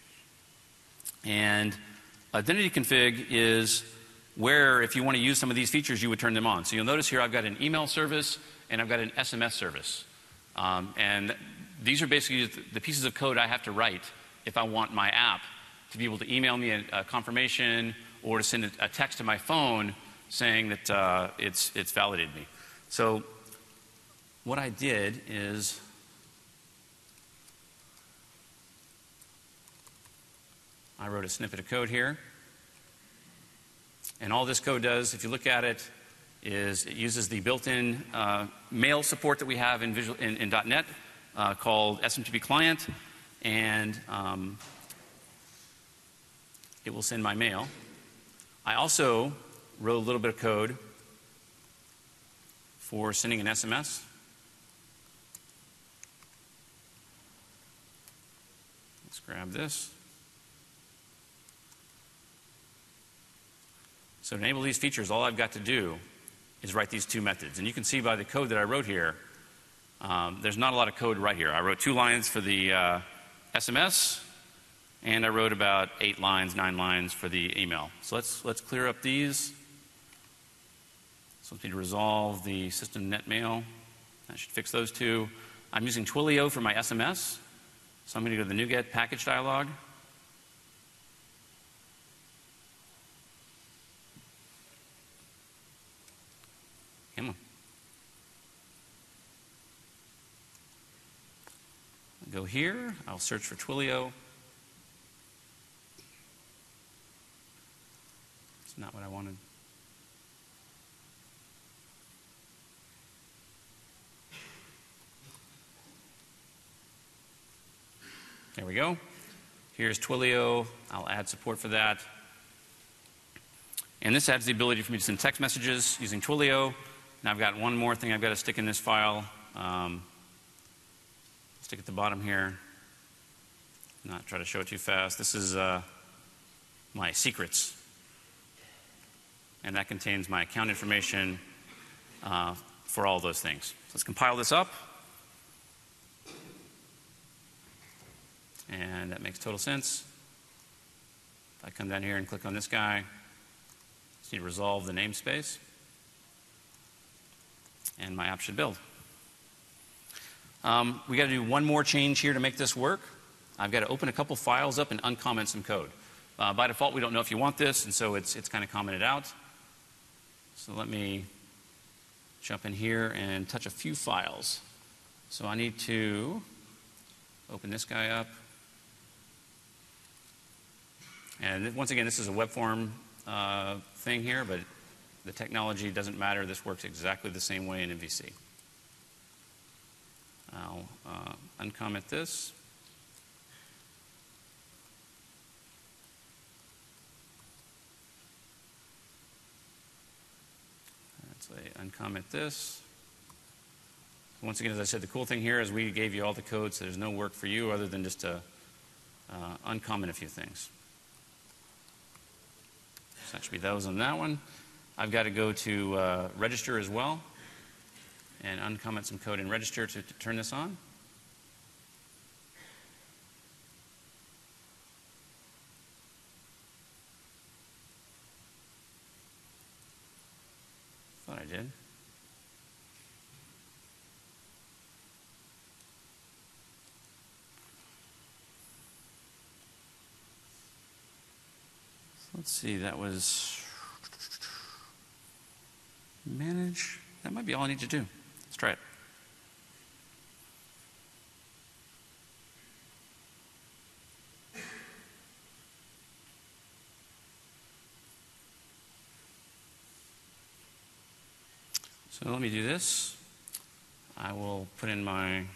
And identity config is where, if you want to use some of these features, you would turn them on. So you'll notice here I've got an email service and I've got an SMS service. And these are basically the pieces of code I have to write if I want my app to be able to email me a confirmation or to send a text to my phone saying that it's validated me. So what I did is I wrote a snippet of code here. And all this code does, if you look at it, is it uses the built-in mail support that we have in .NET called SMTP client, and it will send my mail. I also wrote a little bit of code for sending an SMS. Let's grab this. So to enable these features, all I've got to do is write these two methods. And you can see by the code that I wrote here There's not a lot of code right here. I wrote 2 lines for the SMS, and I wrote about 8 lines, 9 lines for the email. So let's clear up these. So let's need to resolve the system net mail. That should fix those 2. I'm using Twilio for my SMS. So I'm going to go to the NuGet package dialog. Come on. I'll go here. I'll search for Twilio. It's not what I wanted. There we go. Here's Twilio. I'll add support for that. And this adds the ability for me to send text messages using Twilio. Now I've got one more thing I've got to stick in this file. Stick at the bottom here. Not try to show it too fast. This is my secrets. And that contains my account information for all those things. So let's compile this up. And that makes total sense. If I come down here and click on this guy, just need to resolve the namespace. And my app should build. We got to do one more change here to make this work. I've got to open a couple files up and uncomment some code. By default, we don't know if you want this, and so it's kind of commented out. So let me jump in here and touch a few files. So I need to open this guy up. And once again, this is a web form thing here, but the technology doesn't matter. This works exactly the same way in MVC. I'll uncomment this. Uncomment this. Once again, as I said, the cool thing here is we gave you all the code, so there's no work for you other than just to uncomment a few things. So that should be those on that one. I've got to go to register as well and uncomment some code in register to turn this on. Thought I did. Let's see, that was manage. That might be all I need to do. Let's try it. So let me do this. I will put in my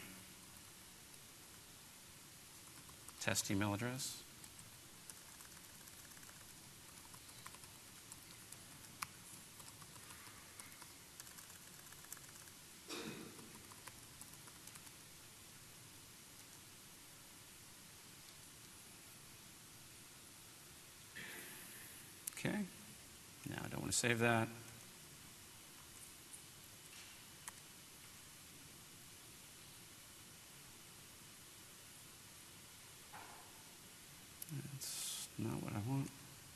test email address. Okay. Now I don't want to save that. That's not what I want.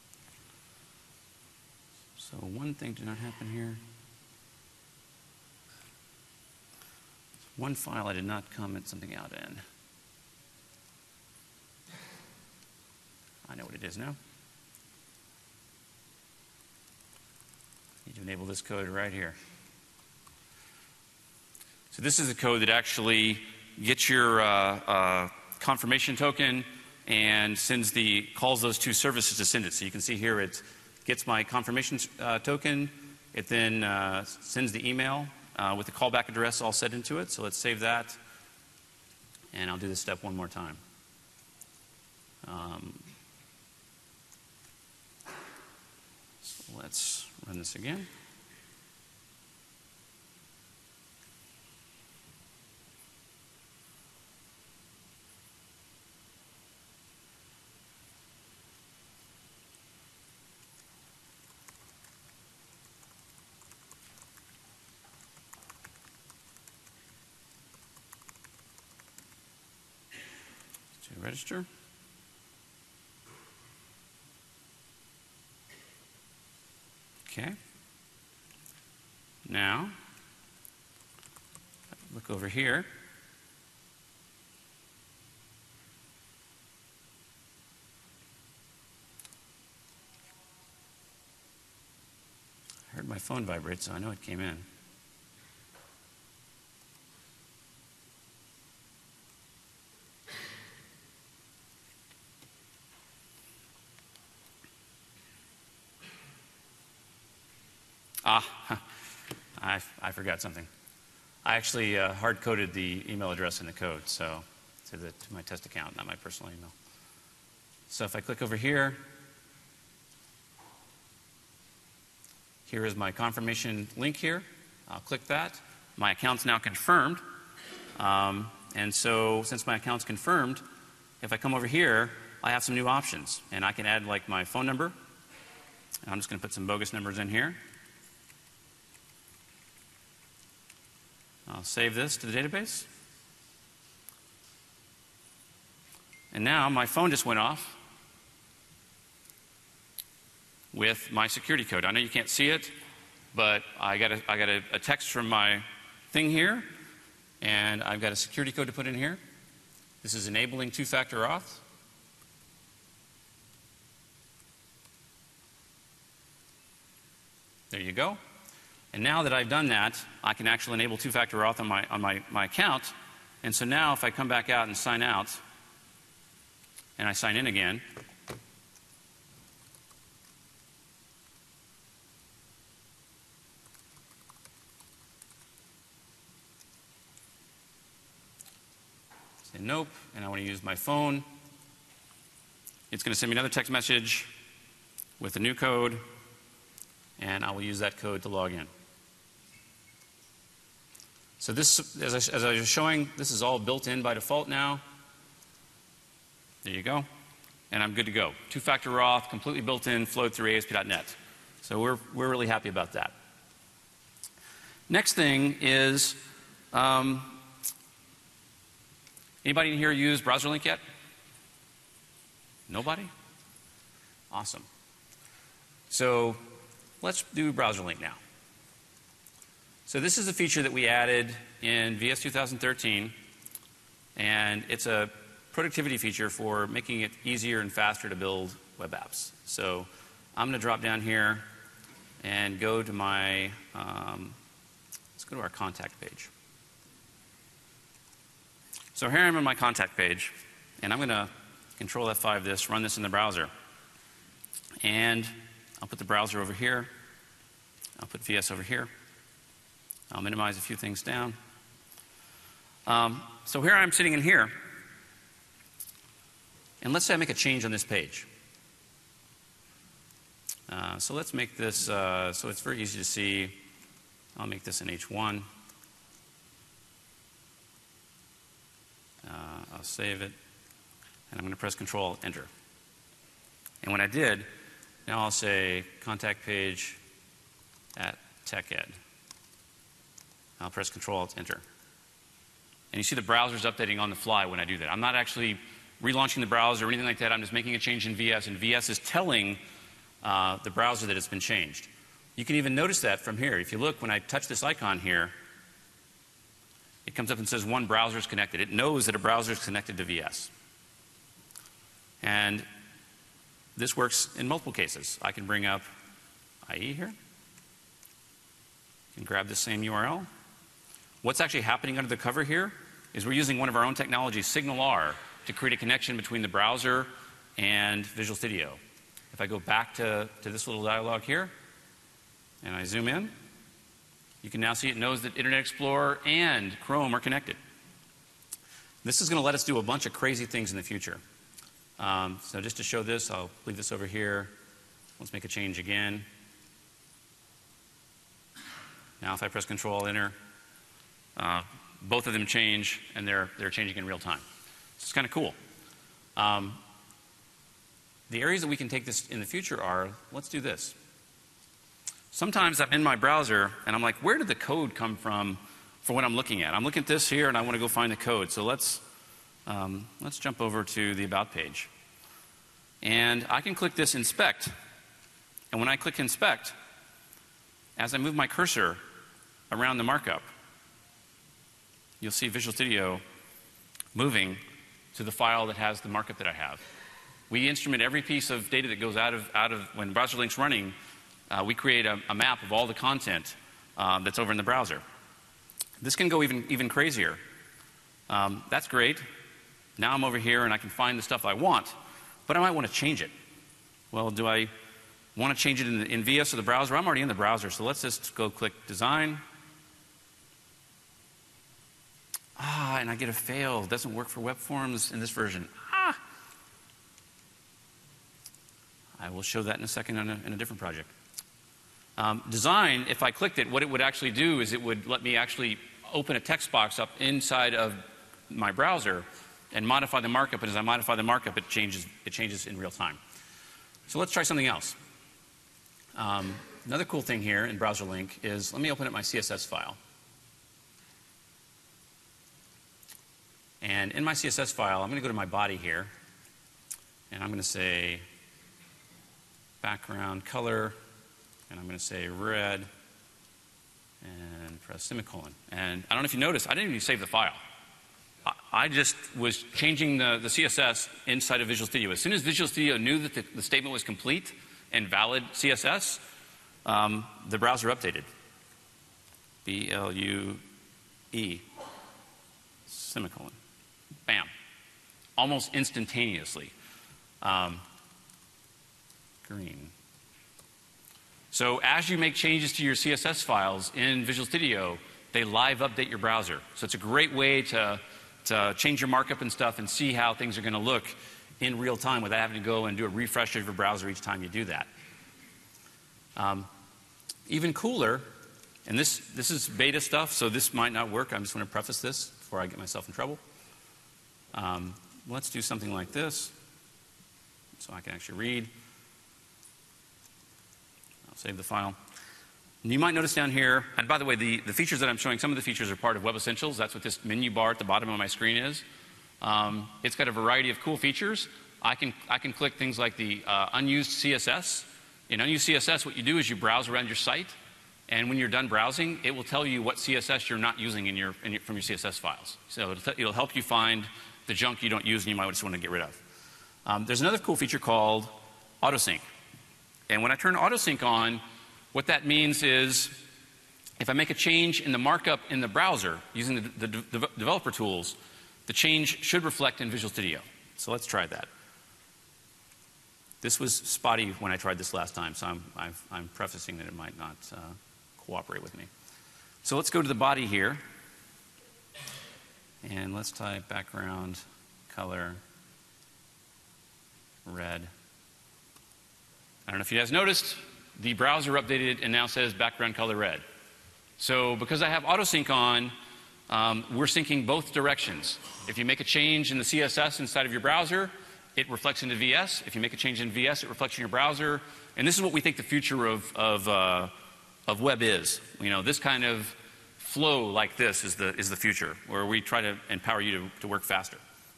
So one thing did not happen here. One file I did not comment something out in. I know what it is now. Need to enable this code right here. So this is the code that actually gets your confirmation token and calls those 2 services to send it. So you can see here it gets my confirmation token. It then sends the email with the callback address all set into it. So let's save that. And I'll do this step one more time. So let's run this again. Register. Okay. Now, look over here. I heard my phone vibrate, so I know it came in. I forgot something. I actually hard-coded the email address in the code, so to my test account, not my personal email. So if I click over here, here is my confirmation link here. I'll click that. My account's now confirmed. And so since my account's confirmed, if I come over here, I have some new options. And I can add like my phone number. And I'm just going to put some bogus numbers in here. I'll save this to the database. And now my phone just went off with my security code. I know you can't see it, but I got a text from my thing here, and I've got a security code to put in here. This is enabling two-factor auth. There you go. And now that I've done that, I can actually enable two-factor auth on my account. And so now if I come back out and sign out, and I sign in again, say nope, and I want to use my phone, it's going to send me another text message with the new code, and I will use that code to log in. So this, as I was showing, this is all built in by default now. There you go. And I'm good to go. Two-factor auth, completely built in, flowed through ASP.NET. So we're really happy about that. Next thing is, anybody in here use BrowserLink yet? Nobody? Awesome. So let's do BrowserLink now. So this is a feature that we added in VS 2013, and it's a productivity feature for making it easier and faster to build web apps. So I'm going to drop down here and go to my, let's go to our contact page. So here I'm on my contact page, and I'm going to Control F5 this, run this in the browser. And I'll put the browser over here. I'll put VS over here. I'll minimize a few things down. So here I'm sitting in here. And let's say I make a change on this page. So let's make this, so it's very easy to see. I'll make this an H1. I'll save it. And I'm going to press Control Enter. And when I did, now I'll say contact page at TechEd. I'll press Control Enter. And you see the browser's updating on the fly when I do that. I'm not actually relaunching the browser or anything like that. I'm just making a change in VS, and VS is telling the browser that it's been changed. You can even notice that from here. If you look, when I touch this icon here, it comes up and says one browser is connected. It knows that a browser is connected to VS. And this works in multiple cases. I can bring up IE here. I can grab the same URL. What's actually happening under the cover here is we're using one of our own technologies, SignalR, to create a connection between the browser and Visual Studio. If I go back to this little dialog here, and I zoom in, you can now see it knows that Internet Explorer and Chrome are connected. This is going to let us do a bunch of crazy things in the future. So just to show this, I'll leave this over here. Let's make a change again. Now if I press Control Enter, both of them change, and they're changing in real time. So it's kind of cool. The areas that we can take this in the future are, let's do this. Sometimes I'm in my browser, and I'm like, where did the code come from for what I'm looking at? I'm looking at this here, and I want to go find the code. So let's Let's jump over to the About page. And I can click this Inspect. And when I click Inspect, as I move my cursor around the markup, you'll see Visual Studio moving to the file that has the markup that I have. We instrument every piece of data that goes out of when BrowserLink's running. We create a map of all the content that's over in the browser. This can go even crazier. That's great. Now I'm over here and I can find the stuff I want, but I might want to change it. Well, do I want to change it in VS or the browser? I'm already in the browser, so let's just go click Design. And I get a fail. It doesn't work for web forms in this version. I will show that in a second in a different project. Design, if I clicked it, what it would actually do is it would let me actually open a text box up inside of my browser and modify the markup. And as I modify the markup, it changes in real time. So let's try something else. Another cool thing here in BrowserLink is, let me open up my CSS file. And in my CSS file, I'm going to go to my body here, and I'm going to say background color, and I'm going to say red, and press semicolon. And I don't know if you noticed, I didn't even save the file. I just was changing the CSS inside of Visual Studio. As soon as Visual Studio knew that the statement was complete and valid CSS, the browser updated. BLUE, semicolon. Bam. Almost instantaneously. Green. So as you make changes to your CSS files in Visual Studio, they live update your browser. So it's a great way to change your markup and stuff and see how things are going to look in real time without having to go and do a refresh of your browser each time you do that. Even cooler, and this is beta stuff, so this might not work. I'm just going to preface this before I get myself in trouble. Let's do something like this so I can actually read. I'll save the file. And you might notice down here, and by the way, the features that I'm showing, some of the features are part of Web Essentials. That's what this menu bar at the bottom of my screen is. It's got a variety of cool features. I can click things like the unused CSS. In unused CSS, what you do is you browse around your site, and when you're done browsing, it will tell you what CSS you're not using from your CSS files. So it'll help you find the junk you don't use and you might just want to get rid of. There's another cool feature called autosync. And when I turn autosync on, what that means is if I make a change in the markup in the browser using the developer tools, the change should reflect in Visual Studio. So let's try that. This was spotty when I tried this last time, so I'm prefacing that it might not cooperate with me. So let's go to the body here. And let's type background color red. I don't know if you guys noticed, the browser updated and now says background color red. So because I have autosync on, we're syncing both directions. If you make a change in the CSS inside of your browser, it reflects into VS. If you make a change in VS, it reflects in your browser. And this is what we think the future of web is. You know, this kind of flow like this is the future, where we try to empower you to work faster.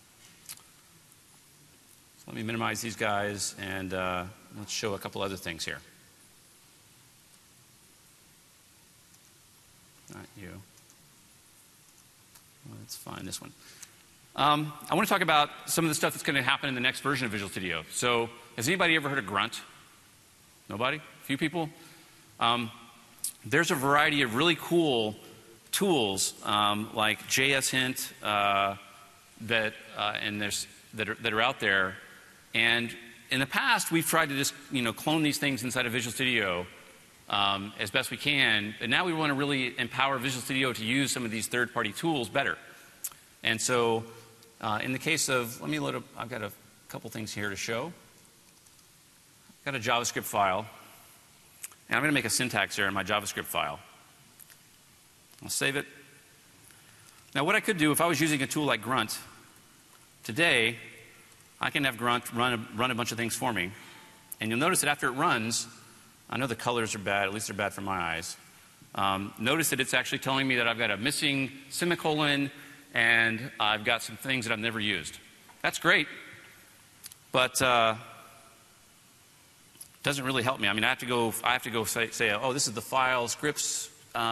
So let me minimize these guys, and let's show a couple other things here. Not you. Let's find this one. I want to talk about some of the stuff that's going to happen in the next version of Visual Studio. So has anybody ever heard of Grunt? Nobody? A few people? There's a variety of really cool tools like JSHint that are out there. And in the past, we've tried to just clone these things inside of Visual Studio as best we can. And now we want to really empower Visual Studio to use some of these third-party tools better. And so in the case of, let me load up, I've got a couple things here to show. I've got a JavaScript file. And I'm going to make a syntax error in my JavaScript file. I'll save it. Now what I could do if I was using a tool like Grunt, today I can have Grunt run a bunch of things for me. And you'll notice that after it runs, I know the colors are bad, at least they're bad for my eyes. Notice that it's actually telling me that I've got a missing semicolon and I've got some things that I've never used. That's great, but doesn't really help me. I mean, I have to go say, oh, this is the file scripts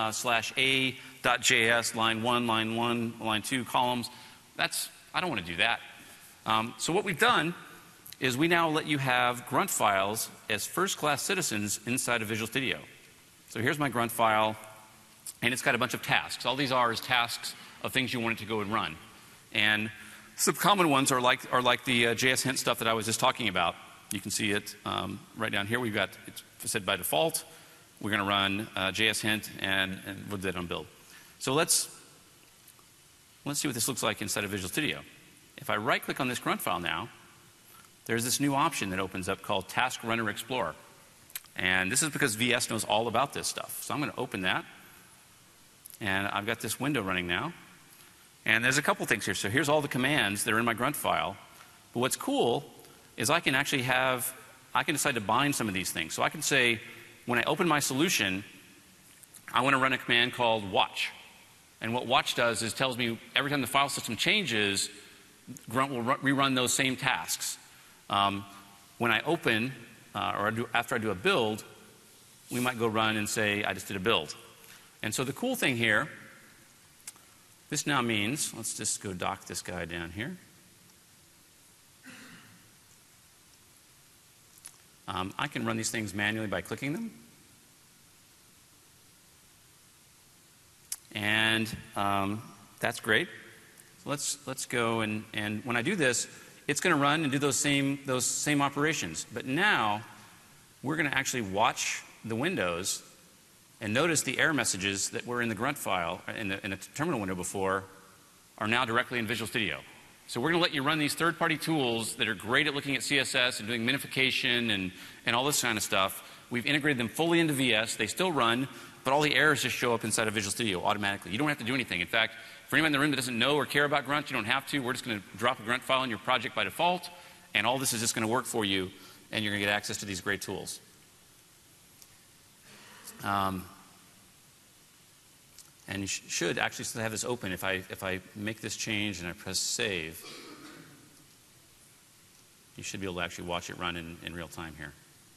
/a.js, line 1, line 2, columns. I don't want to do that. So what we've done is we now let you have grunt files as first-class citizens inside of Visual Studio. So here's my grunt file, and it's got a bunch of tasks. All these are is tasks of things you want it to go and run. And some common ones are like the JS hint stuff that I was just talking about. You can see it right down here. We've got it's set by default. We're going to run JS hint, and we'll do that on build. So let's see what this looks like inside of Visual Studio. If I right-click on this grunt file now, there's this new option that opens up called Task Runner Explorer. And this is because VS knows all about this stuff. So I'm going to open that. And I've got this window running now. And there's a couple things here. So here's all the commands that are in my grunt file. But what's cool is I can decide to bind some of these things. So I can say, when I open my solution, I want to run a command called watch. And what watch does is tells me every time the file system changes, Grunt will rerun those same tasks. When I open, after I do a build, we might go run and say, I just did a build. And so the cool thing here, this now means, let's just go dock this guy down here. I can run these things manually by clicking them. And that's great. So let's go and when I do this, it's going to run and do those same operations. But now we're going to actually watch the windows and notice the error messages that were in the grunt file in the terminal window before are now directly in Visual Studio. So we're going to let you run these third-party tools that are great at looking at CSS and doing minification and all this kind of stuff. We've integrated them fully into VS. They still run, but all the errors just show up inside of Visual Studio automatically. You don't have to do anything. In fact, for anyone in the room that doesn't know or care about Grunt, you don't have to. We're just going to drop a Grunt file in your project by default, and all this is just going to work for you, and you're going to get access to these great tools. And you should actually still have this open. If I make this change and I press save, you should be able to actually watch it run in real time here.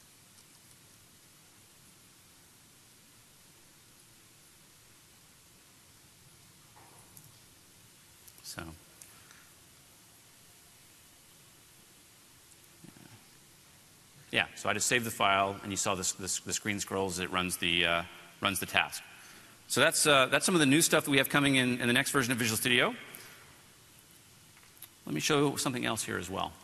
So, yeah. So I just saved the file, and you saw the screen scrolls as it runs the task. So that's some of the new stuff that we have coming in the next version of Visual Studio. Let me show something else here as well.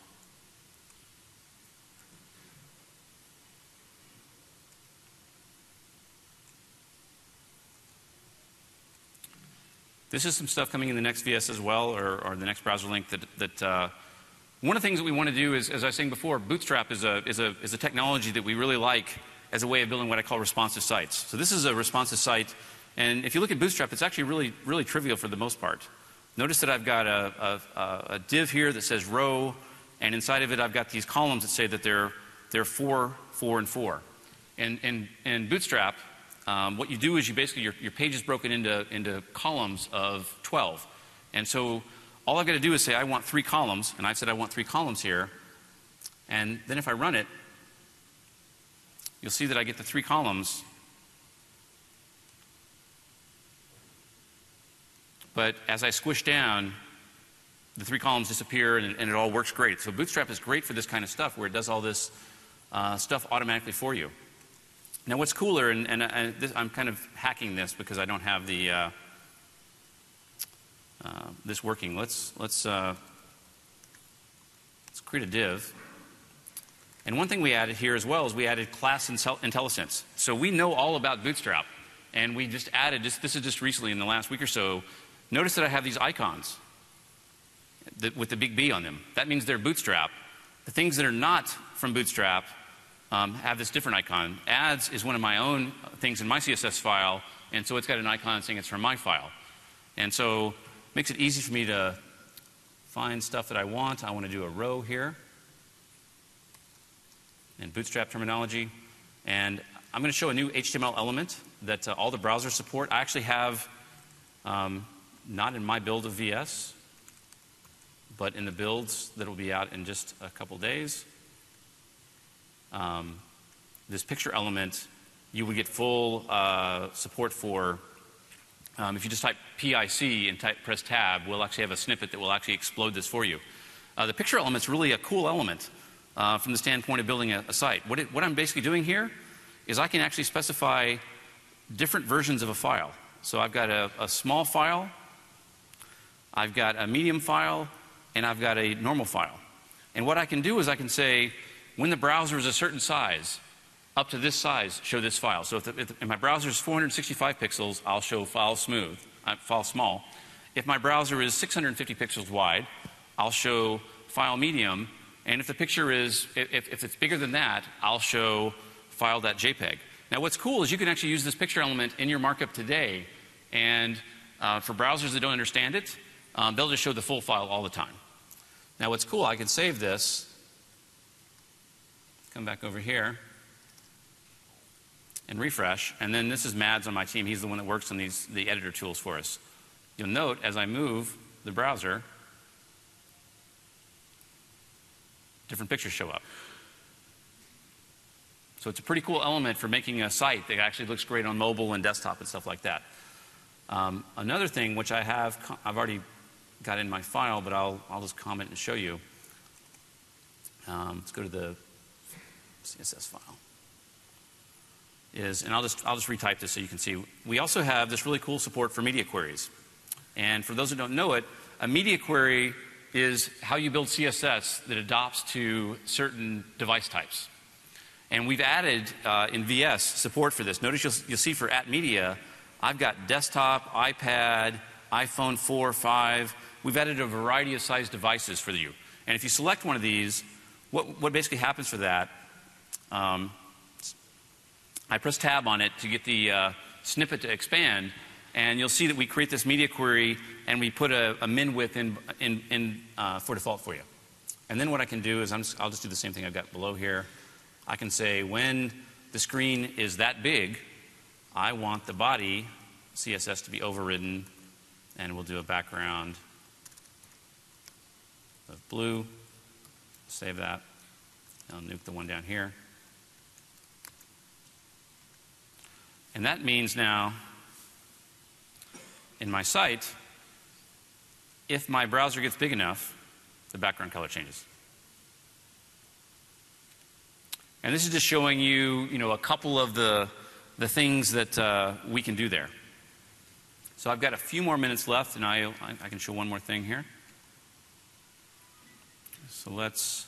This is some stuff coming in the next VS as well, or the next browser link that one of the things that we want to do is, as I was saying before, Bootstrap is a technology that we really like as a way of building what I call responsive sites. So this is a responsive site, and if you look at Bootstrap, it's actually really trivial for the most part. Notice that I've got a div here that says row, and inside of it I've got these columns that say that they're 4, 4, and 4. And in Bootstrap, what you do is you basically, your page is broken into columns of 12. And so all I've got to do is say I want 3 columns, and I said I want 3 columns here. And then if I run it, you'll see that I get the 3 columns. But as I squish down, the 3 columns disappear, and it all works great. So Bootstrap is great for this kind of stuff, where it does all this stuff automatically for you. Now, what's cooler, and I'm kind of hacking this because I don't have the this working. Let's create a div. And one thing we added here as well is we added class IntelliSense. So we know all about Bootstrap, and we just added this is just recently in the last week or so. Notice that I have these icons with the big B on them. That means they're Bootstrap. The things that are not from Bootstrap have this different icon. Ads is one of my own things in my CSS file, and so it's got an icon saying it's from my file. And so it makes it easy for me to find stuff that I want. I want to do a row here in Bootstrap terminology. And I'm going to show a new HTML element that all the browsers support. I actually have not in my build of VS, but in the builds that will be out in just a couple days. This picture element, you would get full support for. If you just type PIC and press tab, we'll actually have a snippet that will actually explode this for you. The picture element's really a cool element from the standpoint of building a site. What I'm basically doing here is I can actually specify different versions of a file. So I've got a small file, I've got a medium file, and I've got a normal file. And what I can do is I can say, when the browser is a certain size, up to this size, show this file. So if my browser is 465 pixels, I'll show file small. If my browser is 650 pixels wide, I'll show file medium. And if the picture is, if it's bigger than that, I'll show file.jpg. Now what's cool is you can actually use this picture element in your markup today. And for browsers that don't understand it, they'll just show the full file all the time. Now what's cool, I can save this, come back over here, and refresh. And then this is Mads on my team. He's the one that works on the editor tools for us. You'll note as I move the browser, different pictures show up. So it's a pretty cool element for making a site that actually looks great on mobile and desktop and stuff like that. Another thing which I've already got in my file, but I'll just comment and show you. Let's go to the CSS file. And I'll just retype this so you can see. We also have this really cool support for media queries. And for those who don't know it, a media query is how you build CSS that adopts to certain device types. And we've added in VS support for this. Notice you'll see for @media, I've got desktop, iPad, iPhone 4, 5. We've added a variety of size devices for you. And if you select one of these, what basically happens for that, I press tab on it to get the snippet to expand, and you'll see that we create this media query and we put a min width in for default for you. And then what I can do is I'll just do the same thing I've got below here. I can say when the screen is that big, I want the body CSS to be overridden, and we'll do a background of blue. Save that. I'll nuke the one down here. And that means now, in my site, if my browser gets big enough, the background color changes. And this is just showing you, a couple of the things that we can do there. So I've got a few more minutes left, and I can show one more thing here. So let's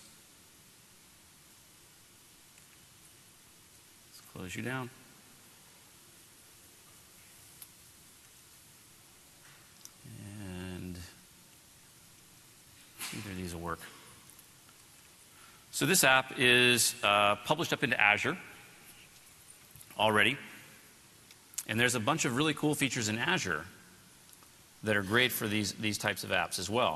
close you down. Either of these will work. So this app is published up into Azure already. And there's a bunch of really cool features in Azure that are great for these types of apps as well.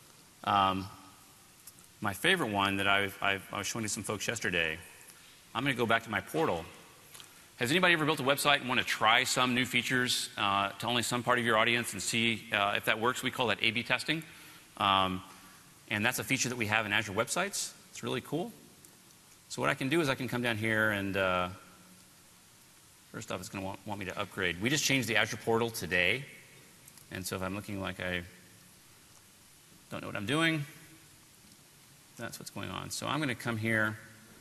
My favorite one that I was showing to some folks yesterday, I'm going to go back to my portal. Has anybody ever built a website and want to try some new features to only some part of your audience and see if that works? We call that A/B testing. And that's a feature that we have in Azure websites. It's really cool. So what I can do is I can come down here and first off, it's going to want me to upgrade. We just changed the Azure portal today. And so if I'm looking like I don't know what I'm doing, that's what's going on. So I'm going to come here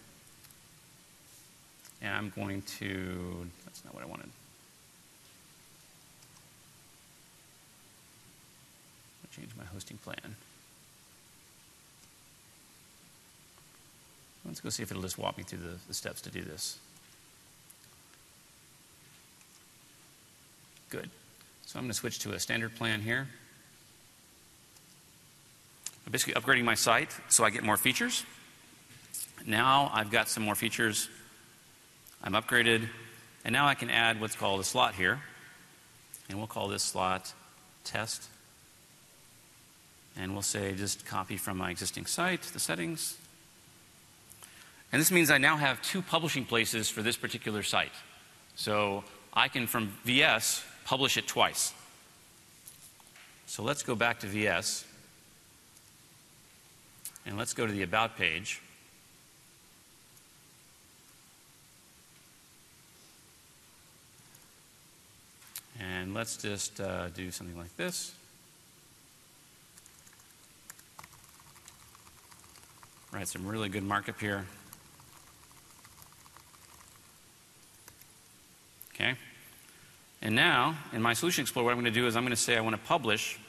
and I'm going to, that's not what I wanted. I'll change my hosting plan. Let's go see if it'll just walk me through the steps to do this. Good. So I'm going to switch to a standard plan here. I'm basically upgrading my site so I get more features. Now I've got some more features. I'm upgraded. And now I can add what's called a slot here. And we'll call this slot test. And we'll say just copy from my existing site, the settings. And this means I now have 2 publishing places for this particular site. So I can, from VS, publish it twice. So let's go back to VS, and let's go to the About page. And let's just do something like this. Write some really good markup here. Okay. And now, in my Solution Explorer, what I'm going to do is I'm going to say I want to publish.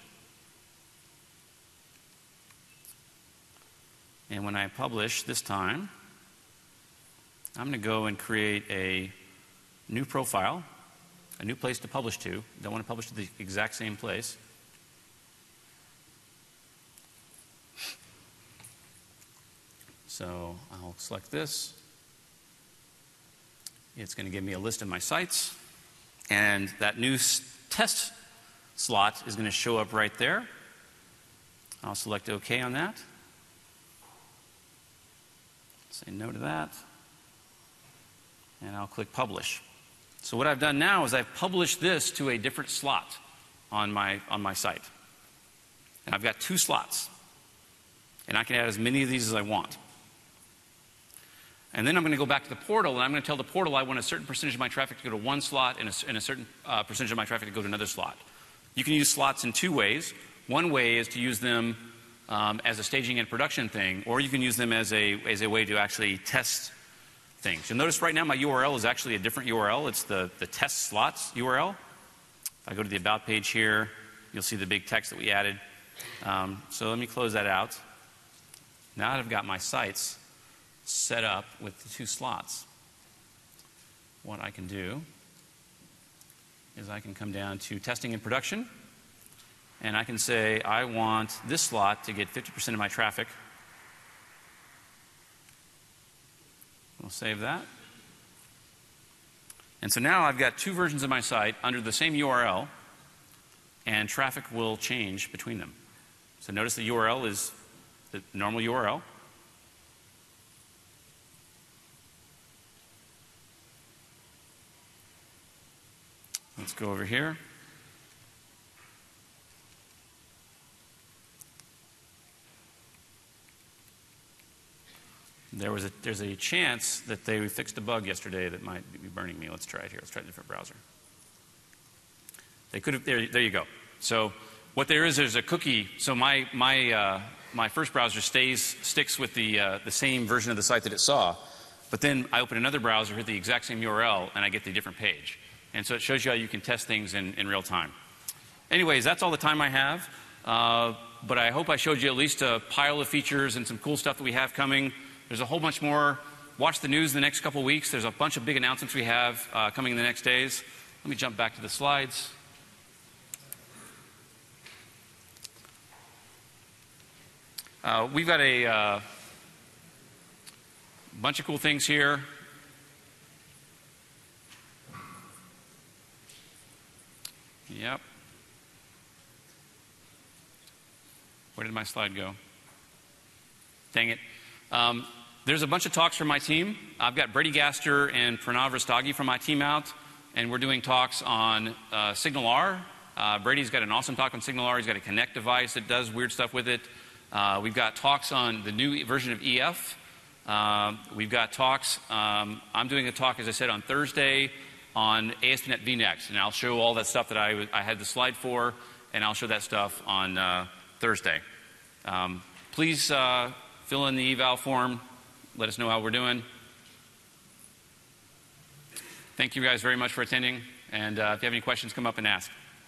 And when I publish this time, I'm going to go and create a new profile, a new place to publish to. Don't want to publish to the exact same place. So I'll select this. It's going to give me a list of my sites. And that new test slot is going to show up right there. I'll select OK on that. Say no to that. And I'll click Publish. So what I've done now is I've published this to a different slot on my site. And I've got 2 slots. And I can add as many of these as I want. And then I'm going to go back to the portal, and I'm going to tell the portal I want a certain percentage of my traffic to go to one slot and a certain percentage of my traffic to go to another slot. You can use slots in 2 ways. One way is to use them as a staging and production thing, or you can use them as a way to actually test things. You'll notice right now my URL is actually a different URL. It's the test slots URL. If I go to the About page here, you'll see the big text that we added. So let me close that out. Now that I've got my sites set up with the 2 slots, what I can do is I can come down to testing and production, and I can say I want this slot to get 50% of my traffic. We'll save that. And so now I've got 2 versions of my site under the same URL, and traffic will change between them. So notice the URL is the normal URL. Let's go over here. There's a chance that they fixed a bug yesterday that might be burning me. Let's try it here. Let's try a different browser. They could have. There you go. So what there's a cookie. So my first browser sticks with the same version of the site that it saw, but then I open another browser, hit the exact same URL, and I get the different page. And so it shows you how you can test things in real time. Anyways, that's all the time I have. But I hope I showed you at least a pile of features and some cool stuff that we have coming. There's a whole bunch more. Watch the news the next couple weeks. There's a bunch of big announcements we have coming in the next days. Let me jump back to the slides. We've got a bunch of cool things here. Yep. Where did my slide go? Dang it. There's a bunch of talks from my team. I've got Brady Gaster and Pranav Rastagi from my team out, and we're doing talks on SignalR. Brady's got an awesome talk on SignalR. He's got a Connect device that does weird stuff with it. We've got talks on the new version of EF. We've got talks. I'm doing a talk, as I said, on Thursday on ASP.NET VNext, and I'll show all that stuff that I had the slide for, and I'll show that stuff on Thursday. Please fill in the eval form. Let us know how we're doing. Thank you guys very much for attending, and if you have any questions, come up and ask.